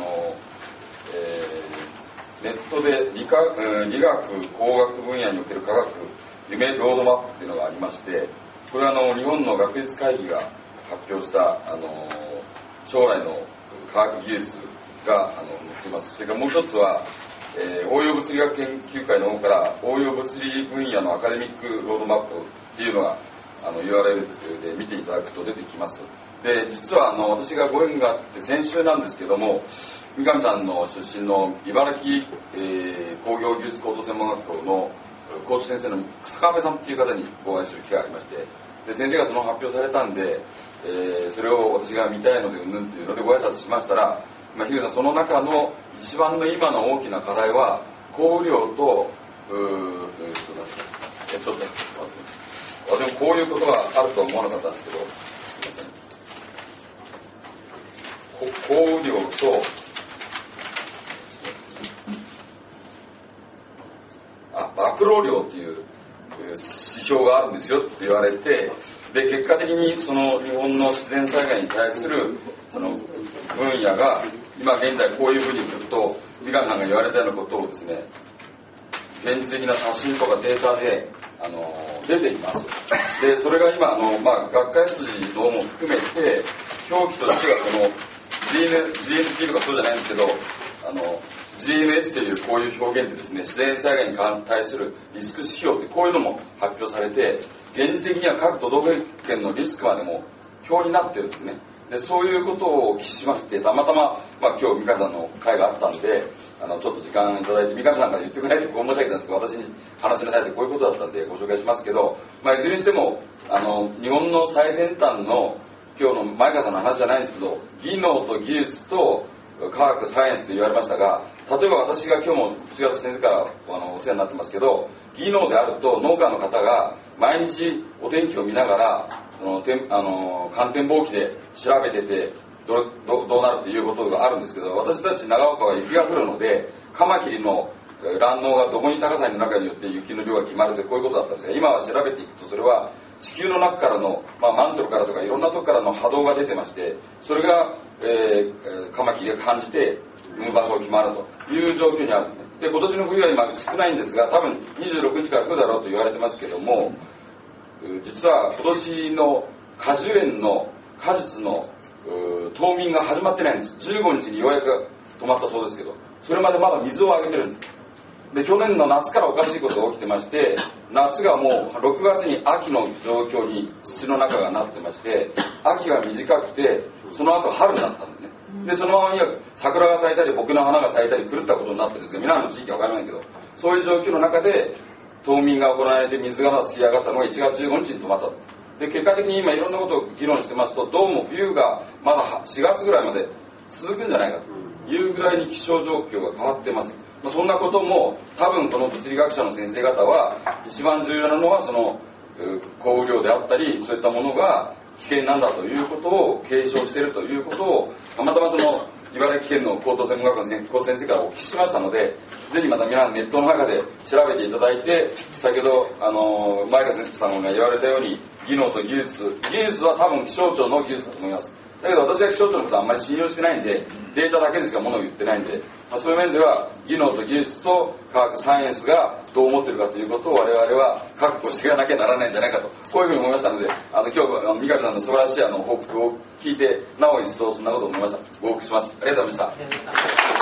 ネットで理学工学分野における科学夢ロードマップっていうのがありまして、これは日本の学術会議が発表した将来の科学技術が載っています。それからもう一つは、応用物理学研究会の方から応用物理分野のアカデミックロードマップっていうのがURL で見ていただくと出てきます。で、実は私がご縁があって先週なんですけども、三上さんの出身の茨城、工業技術高等専門学校の校長先生の草壁さんっていう方にお会いする機会がありまして、で先生がその発表されたんで、それを私が見たいのでうんぬんっていうのでご挨拶しましたら、樋口さん、その中の一番の今の大きな課題は降雨量とちょっと私もこういうことがあるとは思わなかったんですけど、すいません、降雨量と曝露量っていう指標があるんですよって言われて、で結果的にその日本の自然災害に対するその分野が今現在こういうふうに言うと、三上さんが言われたようなことをですね、現実的な写真とかデータで出ています。でそれが今学会筋のも含めて表記としてはその GNP とかそうじゃないんですけど、GNS というこういう表現でですね、自然災害に対するリスク指標ってこういうのも発表されて、現実的には各都道府県のリスクまでも表になってるんですね。でそういうことをお聞きしまして、たまたま、今日三上さんの会があったんでちょっと時間いただいて、三上さんから言ってくれないと申し訳ないんですけど、私に話しなさいってこういうことだったんでご紹介しますけど、いずれにしても日本の最先端の今日の前川さんの話じゃないんですけど、技能と技術と科学サイエンスと言われましたが、例えば私が今日も藤原先生からお世話になってますけど、技能であると農家の方が毎日お天気を見ながら観天望気で調べててどうなるということがあるんですけど、私たち長岡は雪が降るのでカマキリの卵巣がどこに高さになるかによって雪の量が決まるというこういうことだったんですが、今は調べていくとそれは地球の中からの、マントルからとかいろんなとこからの波動が出てまして、それが、カマキリが感じて産む場所を決まるという状況にあるんですね。で今年の冬は今少ないんですが、多分26日から来るだろうと言われてますけども、実は今年の果樹園の果実の冬眠が始まってないんです。15日にようやく止まったそうですけど、それまでまだ水をあげてるんです。で去年の夏からおかしいことが起きてまして、夏がもう6月に秋の状況に土の中がなってまして、秋が短くてその後春だったんですね。でそのままには桜が咲いたり僕の花が咲いたり狂ったことになってるんですが、皆さんの地域は分からないけど、そういう状況の中で冬眠が行われて水がまだ吸い上がったのが1月15日に止まったと。で結果的に今いろんなことを議論してますと、どうも冬がまだ4月ぐらいまで続くんじゃないかというぐらいに気象状況が変わってます。そんなことも多分この物理学者の先生方は一番重要なのはその降雨量であったりそういったものが危険なんだということを継承しているということをたまたまその茨城県の高等専門学校の先生からお聞きしましたので、ぜひまた皆さんネットの中で調べていただいて、先ほど前川先生さんが言われたように技能と技術は多分気象庁の技術だと思います。だけど私は気象庁のことはあんまり信用してないんで、データだけでしかものを言ってないんで、そういう面では技能と技術と科学サイエンスがどう思ってるかということを我々は覚悟していかなきゃならないんじゃないかと、こういうふうに思いましたので、今日三上さんの素晴らしい報告を聞いてなお一層そんなことを思いました。ご報告します。ありがとうございました。